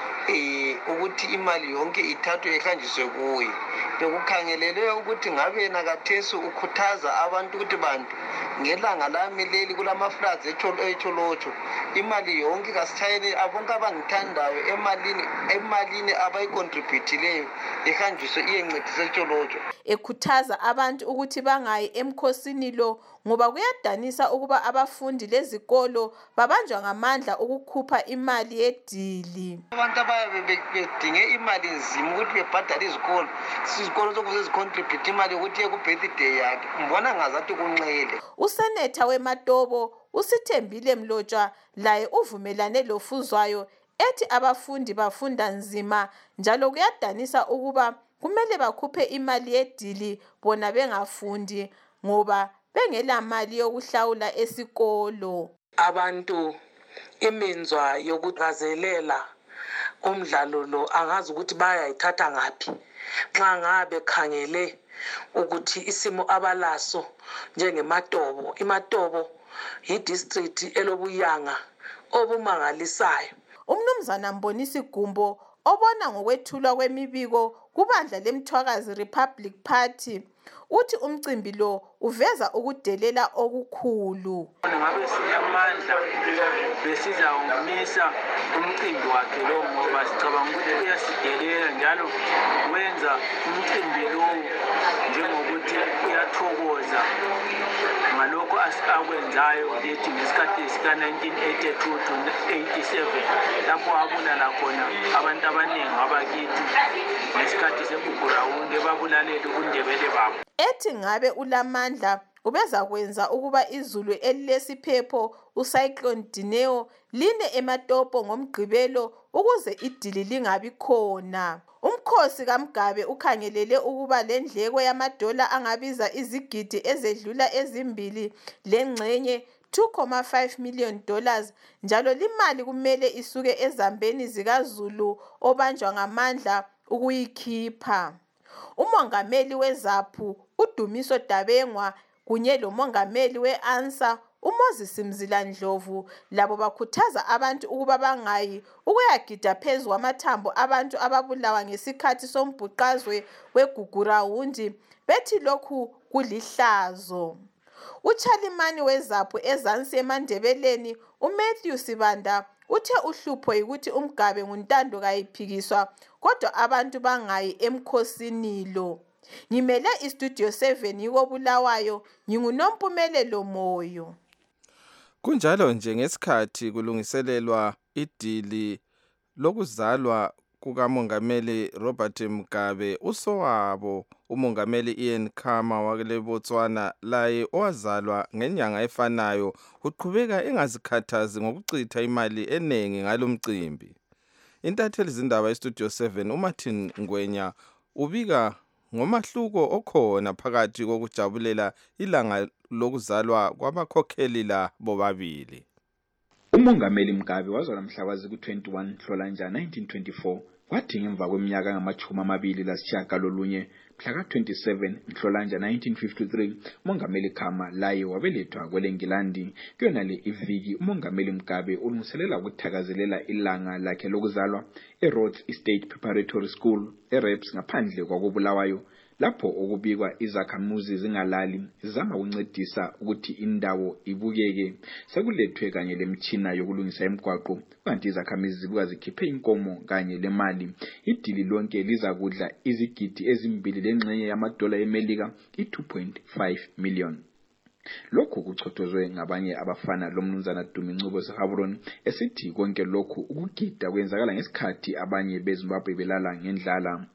ukuthi imali yonke ithathwe ihanjiswe kuye. Bekukhangelelwe ukuthi ngabe nakathesu ukhuthaza abantu ukuthi bantu ngelanga lami leli kulamafloods eCholocho imali yonke kasithayele abonke abangithandayo emalini abayicontributileyo ihanjiswe iyencedisa eCholocho. Ekhuthaza abantu ukuthi bangayi emkhosini lo ngoba kuyadanisa ukuba abafundi lezikolo babanjwa ngamandla ukukhupha imali yedili. Abantu abayabe bedinge imali nzima ukuthi bebhadale izikolo zokuze zicontribute imali ukuthi ye ku-birthday yakhe mbona ngazathi kunxele. Usenetha weMatobo uSithembile Mlotshwa laye uvumelane loFuzwayo ethi abafundi bafunda nzima njalo kuyadanisa ukuba kumele bakhuphe imali yedili bona bengafundi ngoba bengela mali yokuhlawula esikolo. Abantu iminzwa yokugazelela umdlalo lo angazi ukuthi bayayithatha ngaphi nxa ngabe khangele ukuthi isimo abalaso njengeMatobo. iMatobo yidistrict elobuyanga obumangalisayo. Umnumzana Mbonisi Gumbo obona ngokwethulwa kwemibiko kubandla leMthwakazi Republic Party uthi umcimbi lo uveza ukudelela okukhulu. Ngabe sinamandla besizawumisa umcimbi wakhe lo ngoba sicabanga ukuthi uyasidelela njalo wenza umcimbi lo njengokuthi uyathokoza ngalokho akwenzayo lethi ngesikhathi sika-1982 to 87 lapho abulala khona abantu abaningi abakithi ngesikhathi seGugurawunde babulalela ubuNdebele babo. Ethi ngabe ulamandla ubezakwenza ukuba izulu elilesiphepho uCyclone Dineo line eMatopo ngoMgqibelo ukuze idili lingabi khona. Umkhosi kaMgabe ukhangelele ukuba lendleko yamadola angabiza izigidi ezedlula ezimbili lengxenye $2.5 million njalo limali kumele isuke ezambeni zikaZulu obanjwa ngamandla ukuyikhipha. Umongameli weZAPU uDumiso Dabengwa kunye lomongameli we-ANSA uMoses Mzila Ndlovu labo bakhuthaza abantu ukuba bangayi ukuyagida phezu kwamathambo abantu ababulawa ngesikhathi sombhuqazwe weGugurawundi bethi lokhu kulihlazo. uChalimani weZAPU ezansi eMandebeleni uMatthew Sibanda uthe uhlupho yikuthi uMgabe nguntando kayiphikiswa kodwa abantu bangayi emkhosini lo. Ngimele iStudio 7 yikoBulawayo nginguNompumelelo Moyo. Kunjalo nje ngesikhathi kulungiselelwa idili lokuzalwa kukamongameli Robert Mugabe, usowabo umongameli Ian Khama wakele Botswana laye owazalwa ngenyanga efanayo uqhubeka engazikhathazi ngokuchitha imali eningi ngalomcimbi. Intatheli zindaba eStudio 7 uMartin Ngwenya ubika ngomahluko okhona phakathi kokujabulela ilanga lokuzalwa kwabakhokheli la bobabili. Umongameli Mugabe wazalwa mhla ku-21 Nhlolanja 1924 kwathi ngemva kweminyaka ngama-29 mhla ka-27 Nhlolanja 1953 umongameli Khama laye wabelethwa kweleNgilandi. Kuyonale iviki umongameli Mugabe ulungiselela ukuthakazelela ilanga lakhe lokuzalwa eRhodes Estate Preparatory School eReps ngaphandle kwakoBulawayo lapho okubikwa izakhamuzi zingalali zizama ukuncedisa ukuthi indawo ibukeke. Sekulethwe kanye lemtshina yokulungisa imigwaqo kanti izakhamuzi zibuka zikhiphe inkomo kanye lemali. Idili lonke liza kudla izigidi ezimbili lengxenye yamadola eMelika i-2.5 million. Lokhu kuchothozwe ngabanye abafana lomnumzana Dumincubo Sehabron esithi konke lokhu ukugida kwenzakala ngesikhathi abanye beZimbabwe belala ngendlala.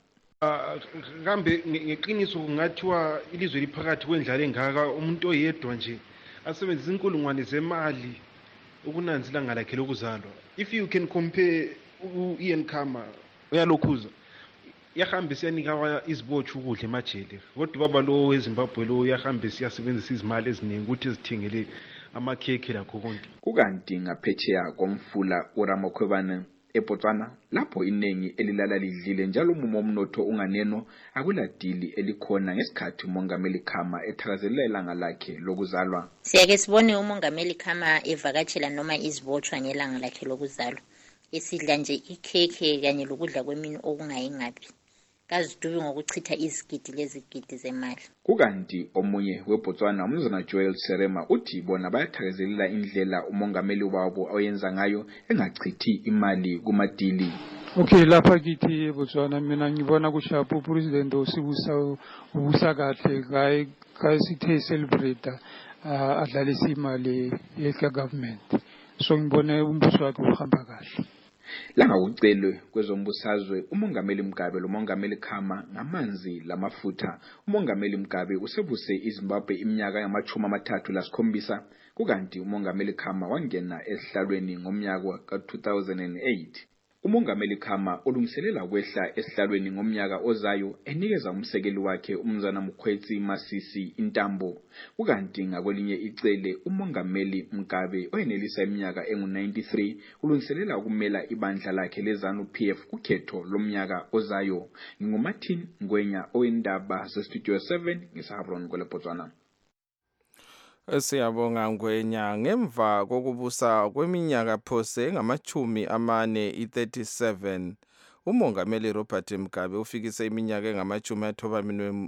Kambe ngeqiniso kungathiwa ilizwe liphakathi kwendlala engaka umuntu oyedwa nje asebenzisa inkulungwane zemali ukunanzila ilanga lakhe lokuzalwa. If you can compare Ian Khama uyalokhuza yahambisa yanika izibotshwa ukudla emajele kodwa baba lo weZimbabwe lo yahambisa yasebenzisa izimali eziningi ukuthi ezithengele amakhekhe lakho konke. Kukanti ngaphetsheya komfula uRamokhwebane eBotswana lapho inengi elilala lidlile njalo umumo omnotho unganeno akuladili elikhona ngesikhathi umongameli Khama ethakazelela ilanga lakhe lokuzalwa. Siyake sibone umongameli Khama evakatshela noma izibotshwa ngelanga lakhe lokuzalwa esidla nje ikhekhe kanye lokudla kwemini okungayingapi kazidubi ngokuchitha izigidi lezigidi zemali. Kukanti omunye weBotswana umnumzana Joel Serema uthi bona bayathakazelela indlela umongameli wabo oyenza ngayo engachithi imali kumadili. Okay, lapha kithi eBotswana mina ngibona kushapo upresident ubusa kahle kai sithe celebrate adlalisa imali ye-government. So ngibone umbuso wakhe uhamba kahle. Langa ucelwe kwezombusazwe umongameli Mugabe lomongameli Khama ngamanzi lamafutha. Umongameli Mugabe usebuse iZimbabwe iminyaka yama-37 kukanti umongameli Khama wangena esihlalweni ngomnyaka ka-2008. Umongameli Khama ulungiselela kwehla esihlalweni ngomnyaka ozayo enikeza umsekeli wakhe umnumzana Mkhwetsi Masisi intambo. Kukanti ngakwelinye icele umongameli Mugabe oyenelisa iminyaka engu-93 ulungiselela ukumela ibandla lakhe leZANU-PF kukhetho lomnyaka ozayo. NginguMartin Ngwenya owendaba zeStudio 7 ngeSahabron kweleBotswana. Siyabonga Ngwenya. Ngemva kokubusa kweminyaka phose ngama-40 i-37 umongameli Robert Mugabe ufikise iminyaka engama-93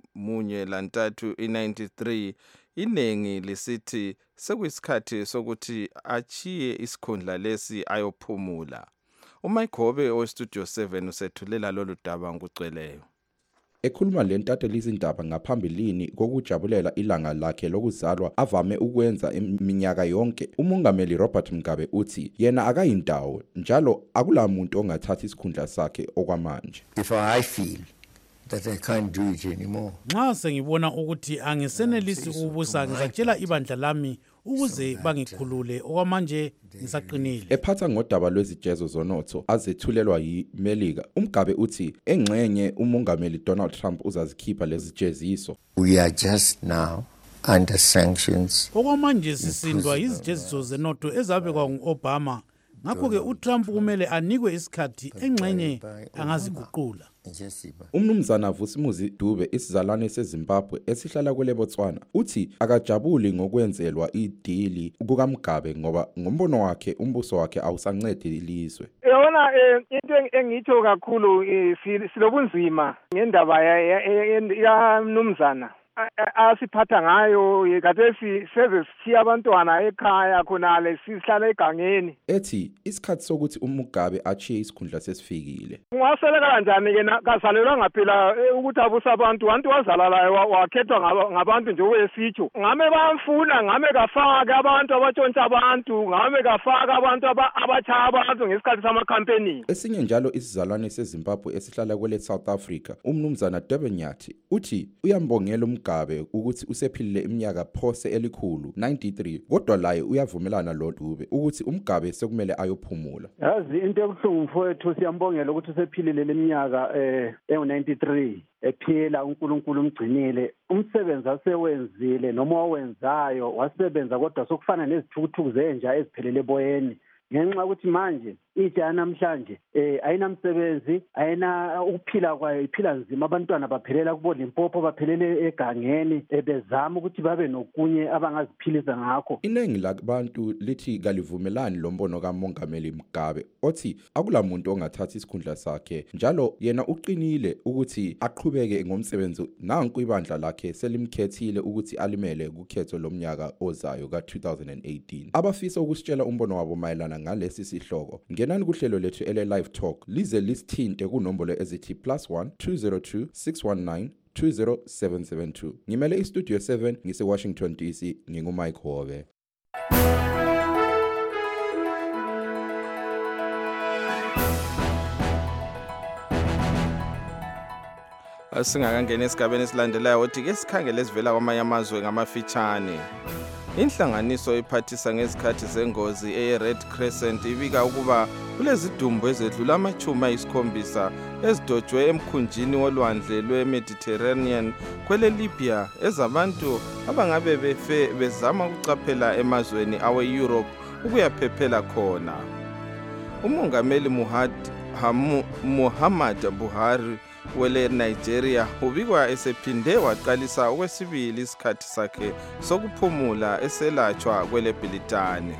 i-93 iningi lisithi sekuyisikhathi sokuthi achiye isikhundla lesi ayophumula. uMike Hobe owestudio 7 usethulela lolu daba ngokugcweleyo. Ekhuluma lentathelisa izindaba ngaphambilini kokujabulela ilanga lakhe lokuzalwa avame ukwenza iminyaka yonke, umongameli Robert Mugabe uthi yena akayindawo njalo akulamuntu ongathatha isikhundla sakhe okwamanje. If I feel that I can't do it anymore, nxa sengibona ukuthi angisenelisi ukubusa ngizatshela ibandla lami ukuze bangikhulule okwamanje ngisaqinile. Ephatha ngodaba lwezijezo zonotho azethulelwa yiMelika, uMugabe uthi engxenye umongameli Donald Trump uzazikhipha lezi jeziso. We are just now under sanctions. Okwamanje sisindwa izijeziso zenotho ezabekwa ngu-Obama, ngakho-ke uTrump kumele anikwe isikhathi engxenye angaziguqula. Umnumzana Vusimuzi Dube, isizalwane seZimbabwe esihlala kwele Botswana, uthi akajabuli ngokwenzelwa idili kukaMugabe ngoba ngombono wakhe umbuso wakhe awusancedi ilizwe. Yona into engitho kakhulu silobunzima ngendaba ya mnumzana asiphatha ngayo khathesi seze sithiya abantwana ekhaya khonale sihlala egangeni. Ethi isikhathi sokuthi uMugabe achiye isikhundla sesifikile. Ungaseleka kanjani ke kazalelwa ngaphela ukuthi abusa abantu wazala la wakhethwa ngabantu nje wesitsho. Ngame bamfuna, ngame kafaka abantu abatshontsha abantu, ngame kafaka abantu abachaya abantu ngesikhathi sama campaigning. Esinye njalo isizalwane seZimbabwe esihlala kwele South Africa, umnumzana Durban Nyathi, uthi uyambongela Mugabe ukuthi usephilile iminyaka phose elikhulu 93, kodwa laye uyavumelana lo Dube ukuthi uMugabe sekumele ayophumula. Yazi into ebuhlungu mfowethu siyambongela ukuthi usephilile leminyaka engu-93 ephila uNkulunkulu umgcinile. Umsebenzi asewenzile noma wawenzayo wasebenza kodwa sokufana nezithukuthuku zenja eziphelele boyeni. Ngenxa ukuthi manje itsha namhlanje ayinamsebenzi, ayina ukuphila kwayo, iphila nzima. Abantwana baphelela kubo Limpopo, baphelele egangeni bezama ukuthi babe nokunye abangaziphilisa ngakho. Iningi labantu lithi kalivumelani lombono kamongameli Mugabe othi akulamuntu ongathatha isikhundla sakhe, njalo yena uqinile ukuthi aqhubeke ngomsebenzi. Nanku ibandla lakhe selimkhethile ukuthi alimele kukhetho lomnyaka ozayo ka-2018. Abafisa ukusitshela umbono wabo mayelana ngalesi sihloko, ngenani kuhlelo lethu ele-Live Talk lize lisithinte kunombolo ezithi +1 202 619 20772. Ngimele istudio 7 ngise-Washington DC, nginguMike Hobe. Asingakangena esigabeni esilandelayo othi ke sikhangele esivela kwamanye amazwe ngamafitshane. Inhlanganiso iphathisa ngezikhathi zengozi eye-Red Crescent ibika ukuba kulezidumbu ezedlula ama-7 ezidotshwe emkhunjini wolwandle lwe-Mediterranean kwele Libya ezabantu abangabe bezama ukucaphela emazweni awe-Europe ukuyaphephela khona. Umongameli Muhammad Buhari wele Nigeria ubikwa esephinde waqalisa okwesibili isikhathi sakhe sokuphumula eselatshwa kwele Britani.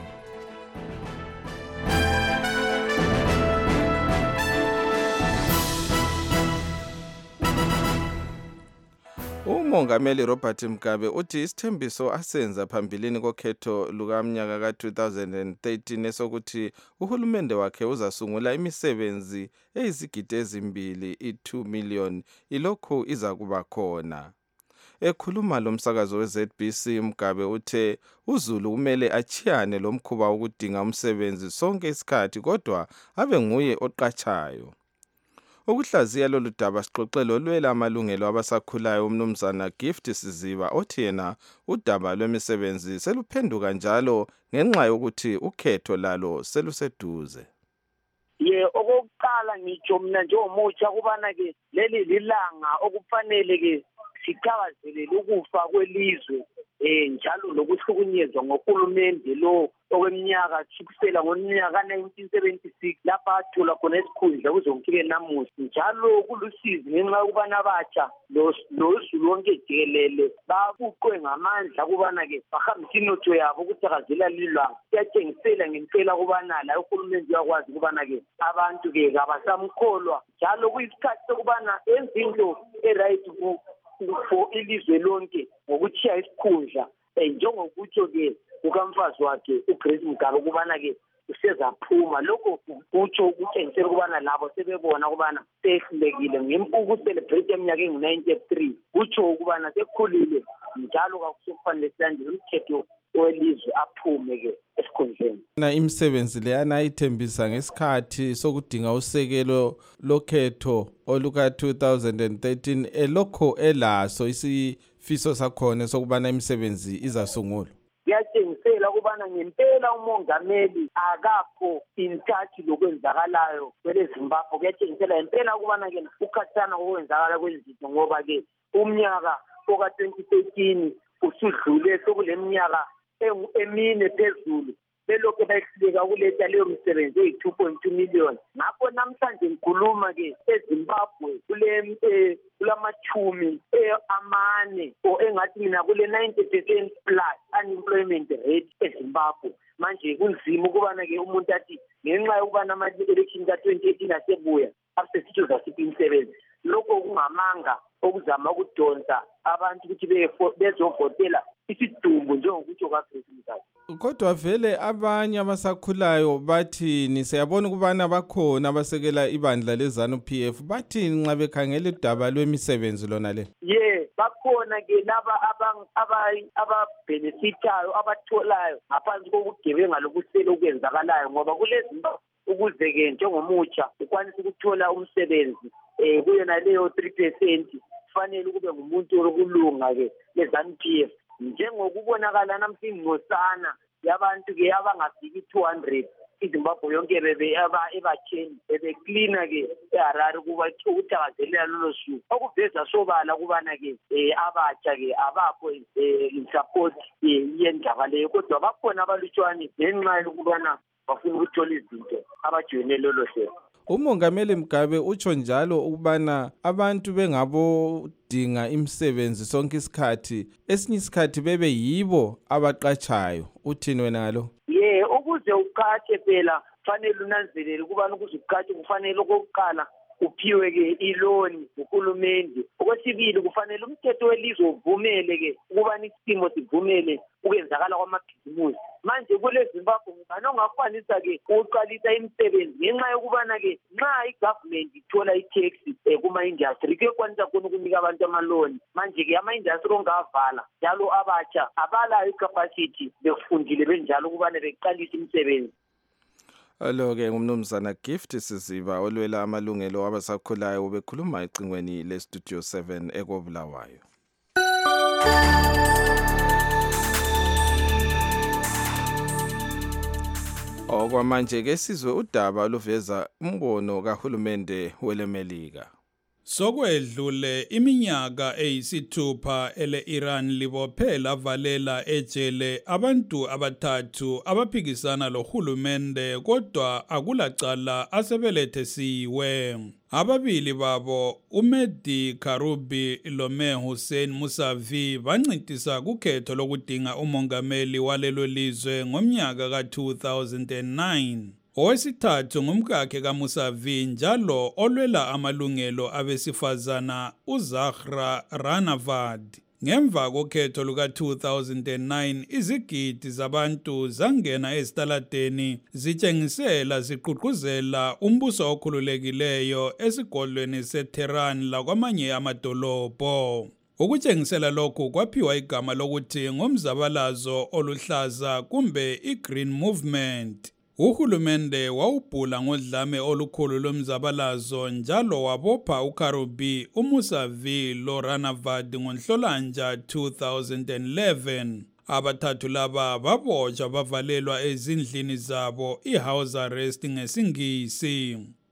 Umongameli Robert Mugabe uthi isithembiso asenza phambilini kokhetho lukamnyaka ka-2013 esokuthi uhulumende wakhe uzasungula imisebenzi eyizigidi ezimbili, i-2 million, ilokhu iza kuba khona. Ekhuluma lomsakazo we-ZBC, Mugabe uthe uZulu kumele achiyane lomkhuba wokudinga umsebenzi sonke isikhathi kodwa abe nguye oqatshayo. Ukuhlaziya lolu daba sixoxelo lwela amalungelo abasakhulayo umnumzana Gift Siziba othi yena udaba lwemisebenzi seluphenduka njalo ngenxa yokuthi ukhetho lalo seluseduze. Okokuqala ngitsho mina njengomutsha kubana ke leli lilanga okufanele ke siqhakazelele ukufa kwelizwe njalo lokuhlukunyezwa ngohulumende lo okweminyaka kusukela ngonyaka ka-1976 lapho athola khona isikhundla kuzongifike namuhla. Njalo kulusizi ngenxa yokubana abatsha nozulu wonke jikelele babuqwe ngamandla ukubana-ke bahambise inotho yabo ukuthakazela lilwanga. Kuyatshengisela ngempela ukubana la uhulumende uyakwazi ukubana-ke abantu-ke kabasamkholwa njalo kuyisikhathi sokubana enze into e-right for ilizwe lonke ngokutshiya isikhundla njengokutsho-ke kukamfazi wakhe uGrace Mugabe ukubana-ke usezaphuma. Lokho kutsho ukutshengisela ukubana labo sebebona ukubana sehlulekile ukuselebrate eminyaka engu-93 kutsho ukubana sekukhulile njalo kakusokufanele silandele umthetho welizwe aphume-ke esikhundleni. Imisebenzi leyana ayithembisa ngesikhathi sokudinga usekelo lokhetho oluka-2013 elokho elaso isifiso sakhona sokubana imisebenzi izasungulwa. Kuyatshengisela ukubana ngempela umongameli akakho inkathi lokwenzakalayo kwele Zimbabwe. Kuyatshengisela ngempela ukubana-ke ukhathana kokwenzakala kwezinto ngoba-ke umnyaka oka-2013 usudlule sokule minyaka emine phezulu belokhu bayihluleka ukuletha leyo misebenzi eyi-2.2 million. Ngakho namhlanje ngikhuluma-ke eZimbabwe kulamachumi amane engathi mina kule 90% plus unemployment rate eZimbabwe. Manje kunzima ukubana-ke umuntu athi ngenxa yokubana ama-election ka-2018 asebuya abusesithi uzasipha imisebenzi. Lokho kungamanga okuzama ukudonsa abantu ukuthi bezovotela isidumbu njengokutsho kwaGrace Mugabe. Kodwa vele abanye abasakhulayo bathini? Siyabona ukubana bakhona abasekela ibandla leZANU-PF. Bathini nxa bekhangela udaba lwemisebenzi lona le? Bakhona-ke laba ababhenefithayo abatholayo ngaphansi kokugebenga lokusela okwenzakalayo ngoba kuleZimbabwe ukuze-ke njengomutsha ukwanisa ukuthola umsebenzi kuyona leyo 3% kufanele kube ngumuntu olokulunga-ke leZANU-PF. Njengokubonakala namhla ingcosana yabantu-ke abangafiki 200 iZimbabwe yonke ebatsheni bebeklina-ke eHarare ukuthakazelela lolo suku okuveza sobala ukubana-ke abatsha-ke abakho support yendaba leyo kodwa bakhona abalutshwane ngenxa yokubana bafuna ukuthola izinto abajoyine lolo hlelo. Umongameli Mugabe utsho njalo ukubana abantu bengabodinga imisebenzi sonke isikhathi, esinye isikhathi bebe yibo abaqatshayo. Uthini wena ngalo? Ukuze uqatshe phela kufanele unanzelele ukubana ukuze uqatshe kufanele okokuqala uphiwe-ke iloni uhulumende. Okwesibili kufanele umthetho welizwe uvumele-ke ukubana isimo sivumele ukwenzakala kwamabhizimusi. Manje kule Zimbabwe ngubani ongakwanisa-ke ukuqalisa imisebenzi ngenxa yokubana-ke nxa igovernment ithola i-tax kuma-industry kuyokwanisa khona ukunika abantu amaloni. Manje-ke ama-industry ongavala njalo abatsha abalayo icapacity befundile benjalo ukubana beqalise imisebenzi. Lo-ke ngumnumzana Gift Siziba olwela amalungelo abasakhulayo bekhuluma ecingweni leStudio 7 eKobulawayo. Okwamanje-ke sizwe udaba oluveza umbono kahulumende weleMelika. Sokwedlule iminyaka eyisithupha ele-Iran libophe lavalela ejele abantu abathathu abaphikisana lohulumende kodwa akulacala asebelethesiwe. Ababili babo uMehdi Karoubi Lome Hussein Musavi bancintisa kukhetho lokudinga umongameli walelo lizwe ngomnyaka ka-2009. Owesithathu ngumkakhe kaMusavi njalo olwela amalungelo abesifazana uZahra Ranavad. Ngemva kokhetho luka-2009 izigidi zabantu zangena ezitaladeni zitshengisela ziqhuqhuzela umbuso okhululekileyo esigodlweni seTehran lakwamanye amadolobho. Ukutshengisela lokhu kwaphiwa igama lokuthi ngomzabalazo oluhlaza kumbe i-Green Movement. Uhulumende wawubhula ngodlame olukhulu lomzabalazo njalo wabopha uKaroubi, uMusavi loRanavad ngoNhlolanja 2011. Abathathu laba babotshwa bavalelwa ezindlini zabo, i-house arrest ngesingisi.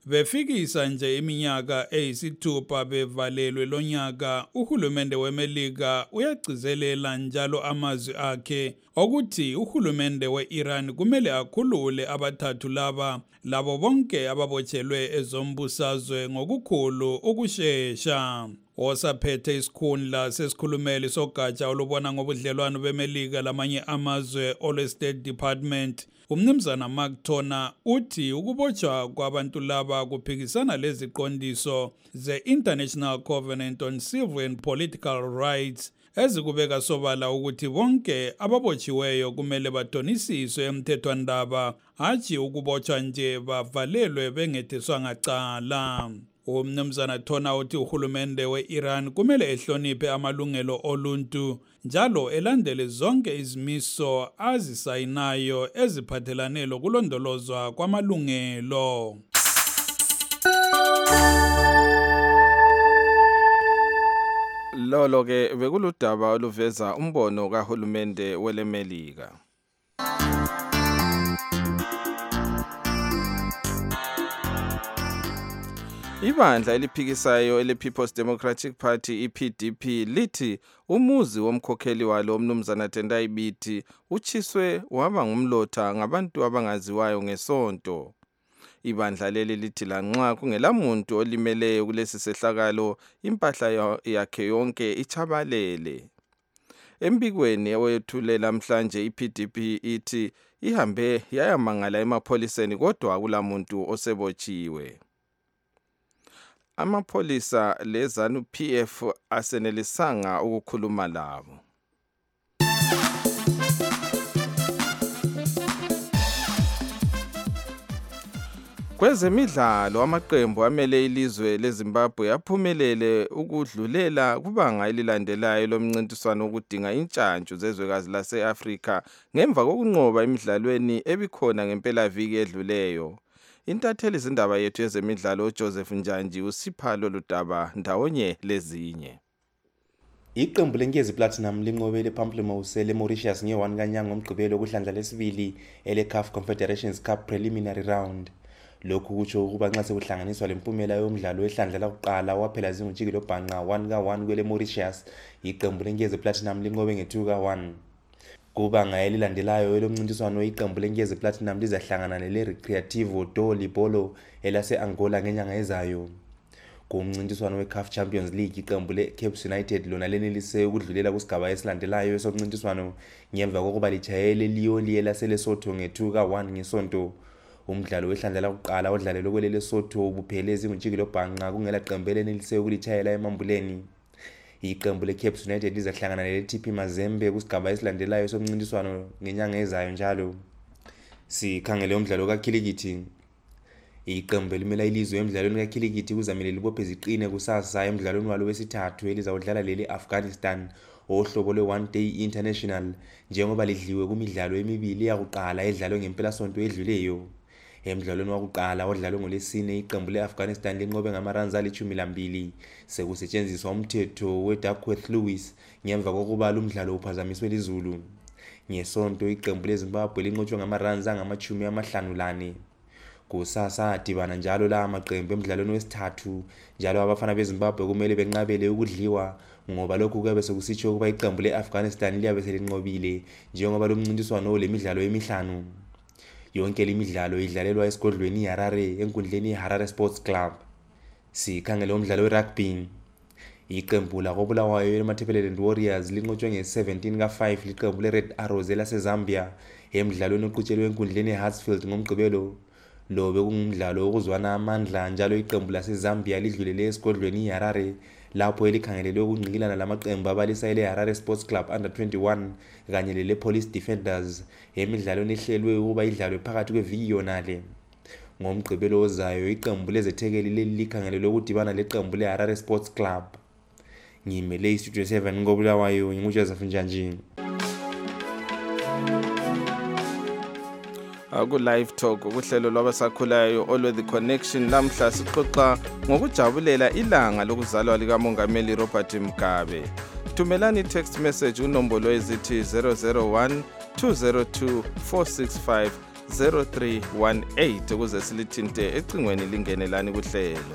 Befikisa nje iminyaka eyisithupha bevalelwe lonyaka, uhulumende weMelika uyagcizelela njalo amazwi akhe okuthi uhulumende we-Iran kumele akhulule abathathu labo bonke ababotshelwe ezombusazwe ngokukhulu ukushesha. Osaphethe isikhundla sesikhulumeli sogatsha olubona ngobudlelwano beMelika lamanye amazwe olwe-State Department, umnumzana Mark Toner, uthi ukubotshwa kwabantu laba kuphikisana leziqondiso ze-International Covenant on Civil and Political Rights ezikubeka sobala ukuthi bonke ababotshiweyo kumele badonisiswe emthethwandaba, hatshi ukubotshwa nje bavalelwe bengetheswanga cala. Umnumzana Toner uthi uhulumende we-Iran kumele ehloniphe amalungelo oluntu njalo elandele zonke izimiso azisayinayo eziphathelane lokulondolozwa kwamalungelo. Lolo ke bekuludaba oluveza umbono kahulumende weleMelika. Ibandla eliphikisayo ele-People's Democratic Party iPDP lithi umuzi womkhokheli walo umnumzana Tendai Biti uchiswe waba ngumlotha ngabantu abangaziwayo ngesonto. Ibandla leli lithi lanxa kungelamuntu olimeleyo kulesi sehlakalo, impahla yakhe yonke ichabalele. Embikweni owethulela namhlanje iPDP ithi ihambe yayamangala emapholiseni kodwa akulamuntu osebotshiwe. Amapholisa lezanu PF asenelisanga ukukhuluma labo. Kwezemidlalo, amaqembu amele ilizwe leZimbabwe yaphumelele ukudlulela kubanga elilandelayo lomncintiswano ukudinga intshantshu zezwekazi lase-Afrika ngemva kokunqoba emidlalweni ebikhona ngempelaviki edluleyo. Intatheli izindaba yethu yezemidlalo uJoseph Njanji usipha lolu daba ndawonye lezinye. Iqembu leNkezi Platinum linqobele Pamplemousse leMauritius nge-1 kaNyanga ngomgqibelo kuhlandla lesibili ele-CAF Confederations Cup preliminary round. Lokhu kutsho ukuba nxa sekuhlanganiswa lempumela yomdlalo ehlandla lakuqala waphela zingutshiki lobhanqa 1-1 kwele Mauritius, iqembu leNkezi Platinum linqobe nge-2-1. Kubanga elilandelayo elomncintiswano iqembu leNkezi Platinum lizahlangana nele-Recreativo do Libolo elase-Angola ngenyanga ezayo. Kumncintiswano we-CAF Champions League iqembu le-Cape United lona lenelise ukudlulela kusigaba esilandelayo esomncintiswano ngemva kokuba litshayele Lioli elase-Lesotho nge-2-1 ngesonto. Umdlalo wehlandla lakuqala odlalelwe kwele Lesotho ubuphele zingutshiki lobhanqa kungela qembu elenelise ukulitshayela emambuleni. Iqembu le-Cape United lizahlangana nele-TP Mazembe kusigaba esilandelayo somncintiswano ngenyanga ezayo njalo. Sikhangele umdlalo kakhilikithi. Iqembu elimela ilizwe emidlalweni kakhilikithi kuzamele libophe ziqine kusasa emidlalweni walo wesithathu elizawudlala leli Afghanistan ohlobo lwe-One Day International njengoba lidliwe kumidlalo emibili yakuqala edlalwe ngempelasonto edluleyo. Emidlalweni wakuqala odlalwe ngoLwesine iqembu le-Afghanistan linqobe ngamaranzi ali-12 sekusetshenziswa umthetho we-Duckworth Lewis ngemva kokuba lumdlalo uphazamiswe lizulu. Ngesonto iqembu leZimbabwe linqotshwe ngamaranzi angama-54. Kusasa adibana njalo la amaqembu emidlalweni wesithathu njalo abafana beZimbabwe kumele benqabele ukudliwa ngoba lokhu kuyabe sekusitsho ukuba iqembu le-Afghanistan liyabe selinqobile njengoba lomncintiswano lemidlalo emihlanu. Yonke lemidlalo idlalelwa esigodlweni iHarare enkundleni iHarare Sports Club. Sikhangele umdlalo we-rugby. Iqembu lakoBulawayo elamaThebeleland Warriors linqotshwe nge-17-5 liqembu le-Red Arrows elaseZambia emidlalweni oqhutshelwe enkundleni eHartsfield ngomgqibelo. Lo bekungumdlalo wokuzwana amandla njalo iqembu laseZambia lidlulele esigodlweni iHarare lapho elikhangelelwe ukungqikilana lamaqembu abalisa ele-Harare Sports Club Under 21 kanye lele-Police Defenders emidlalweni ehlelwe ukuba idlalwe phakathi kweviki yonale. Ngomgqibelo ozayo iqembu lezethekeli leli likhangelelwe ukudibana leqembu le-Harare Sports Club. Ngimele iStudio 7 ngoBulawayo nginguJoseph Njanji. Ku-Live Talk ukuhlelo lwabasakhulayo olwe The Connection lamhla sixoxa ngokujabulela ilanga lokuzalwa likaMongameli Robert Mugabe. Thumelani i-text message kunombolo ezithi 001 202 465 0318 ukuze silithinte ecingweni lingenelani kuhlelo.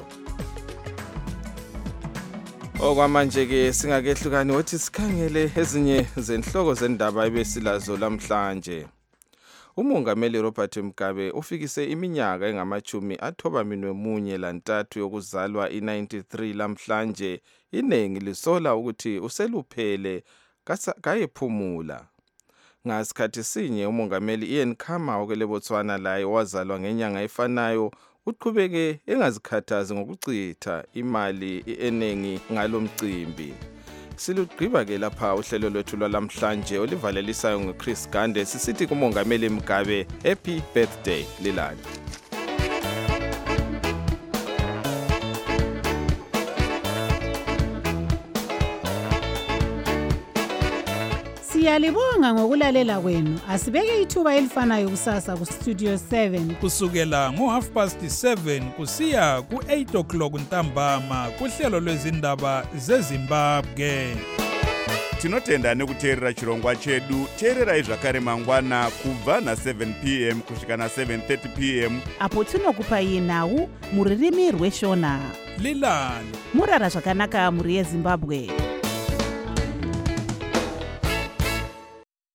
Okwamanje-ke singakehlukani wothi sikhangele ezinye zenhloko zendaba ebesilazo lamhlanje. Umongameli Robert Mugabe ufikise iminyaka engama-93 yokuzalwa i-93 lamhlanje. Iningi lisola ukuthi useluphele kayephumula. Ngasikhathi sinye umongameli Ian Khama okele Botswana laye wazalwa ngenyanga efanayo uqhubeke engazikhathazi ngokuchitha imali eningi ngalomcimbi. Silugqiba-ke lapha uhlelo lwethu lwalamhlanje olivalelisayo nguChris Gande sisithi kumongameli Mugabe happy birthday Lilani. Siyalibonga ngokulalela kwenu. Asibeke ithuba elifanayo kusasa ku Studio 7 kusukela ngo7:30 kusiya ku8 ntambama kuhlelo lwezindaba zeZimbabwe. Tinotenda nekuteerera chirongwa chedu. Teererai zvakare mangwana kubva na7 p.m. kusvika na7:30 p.m. apo tinokupai nhau muririmi rweshona. Lilani murara zvakanaka muri yeZimbabwe.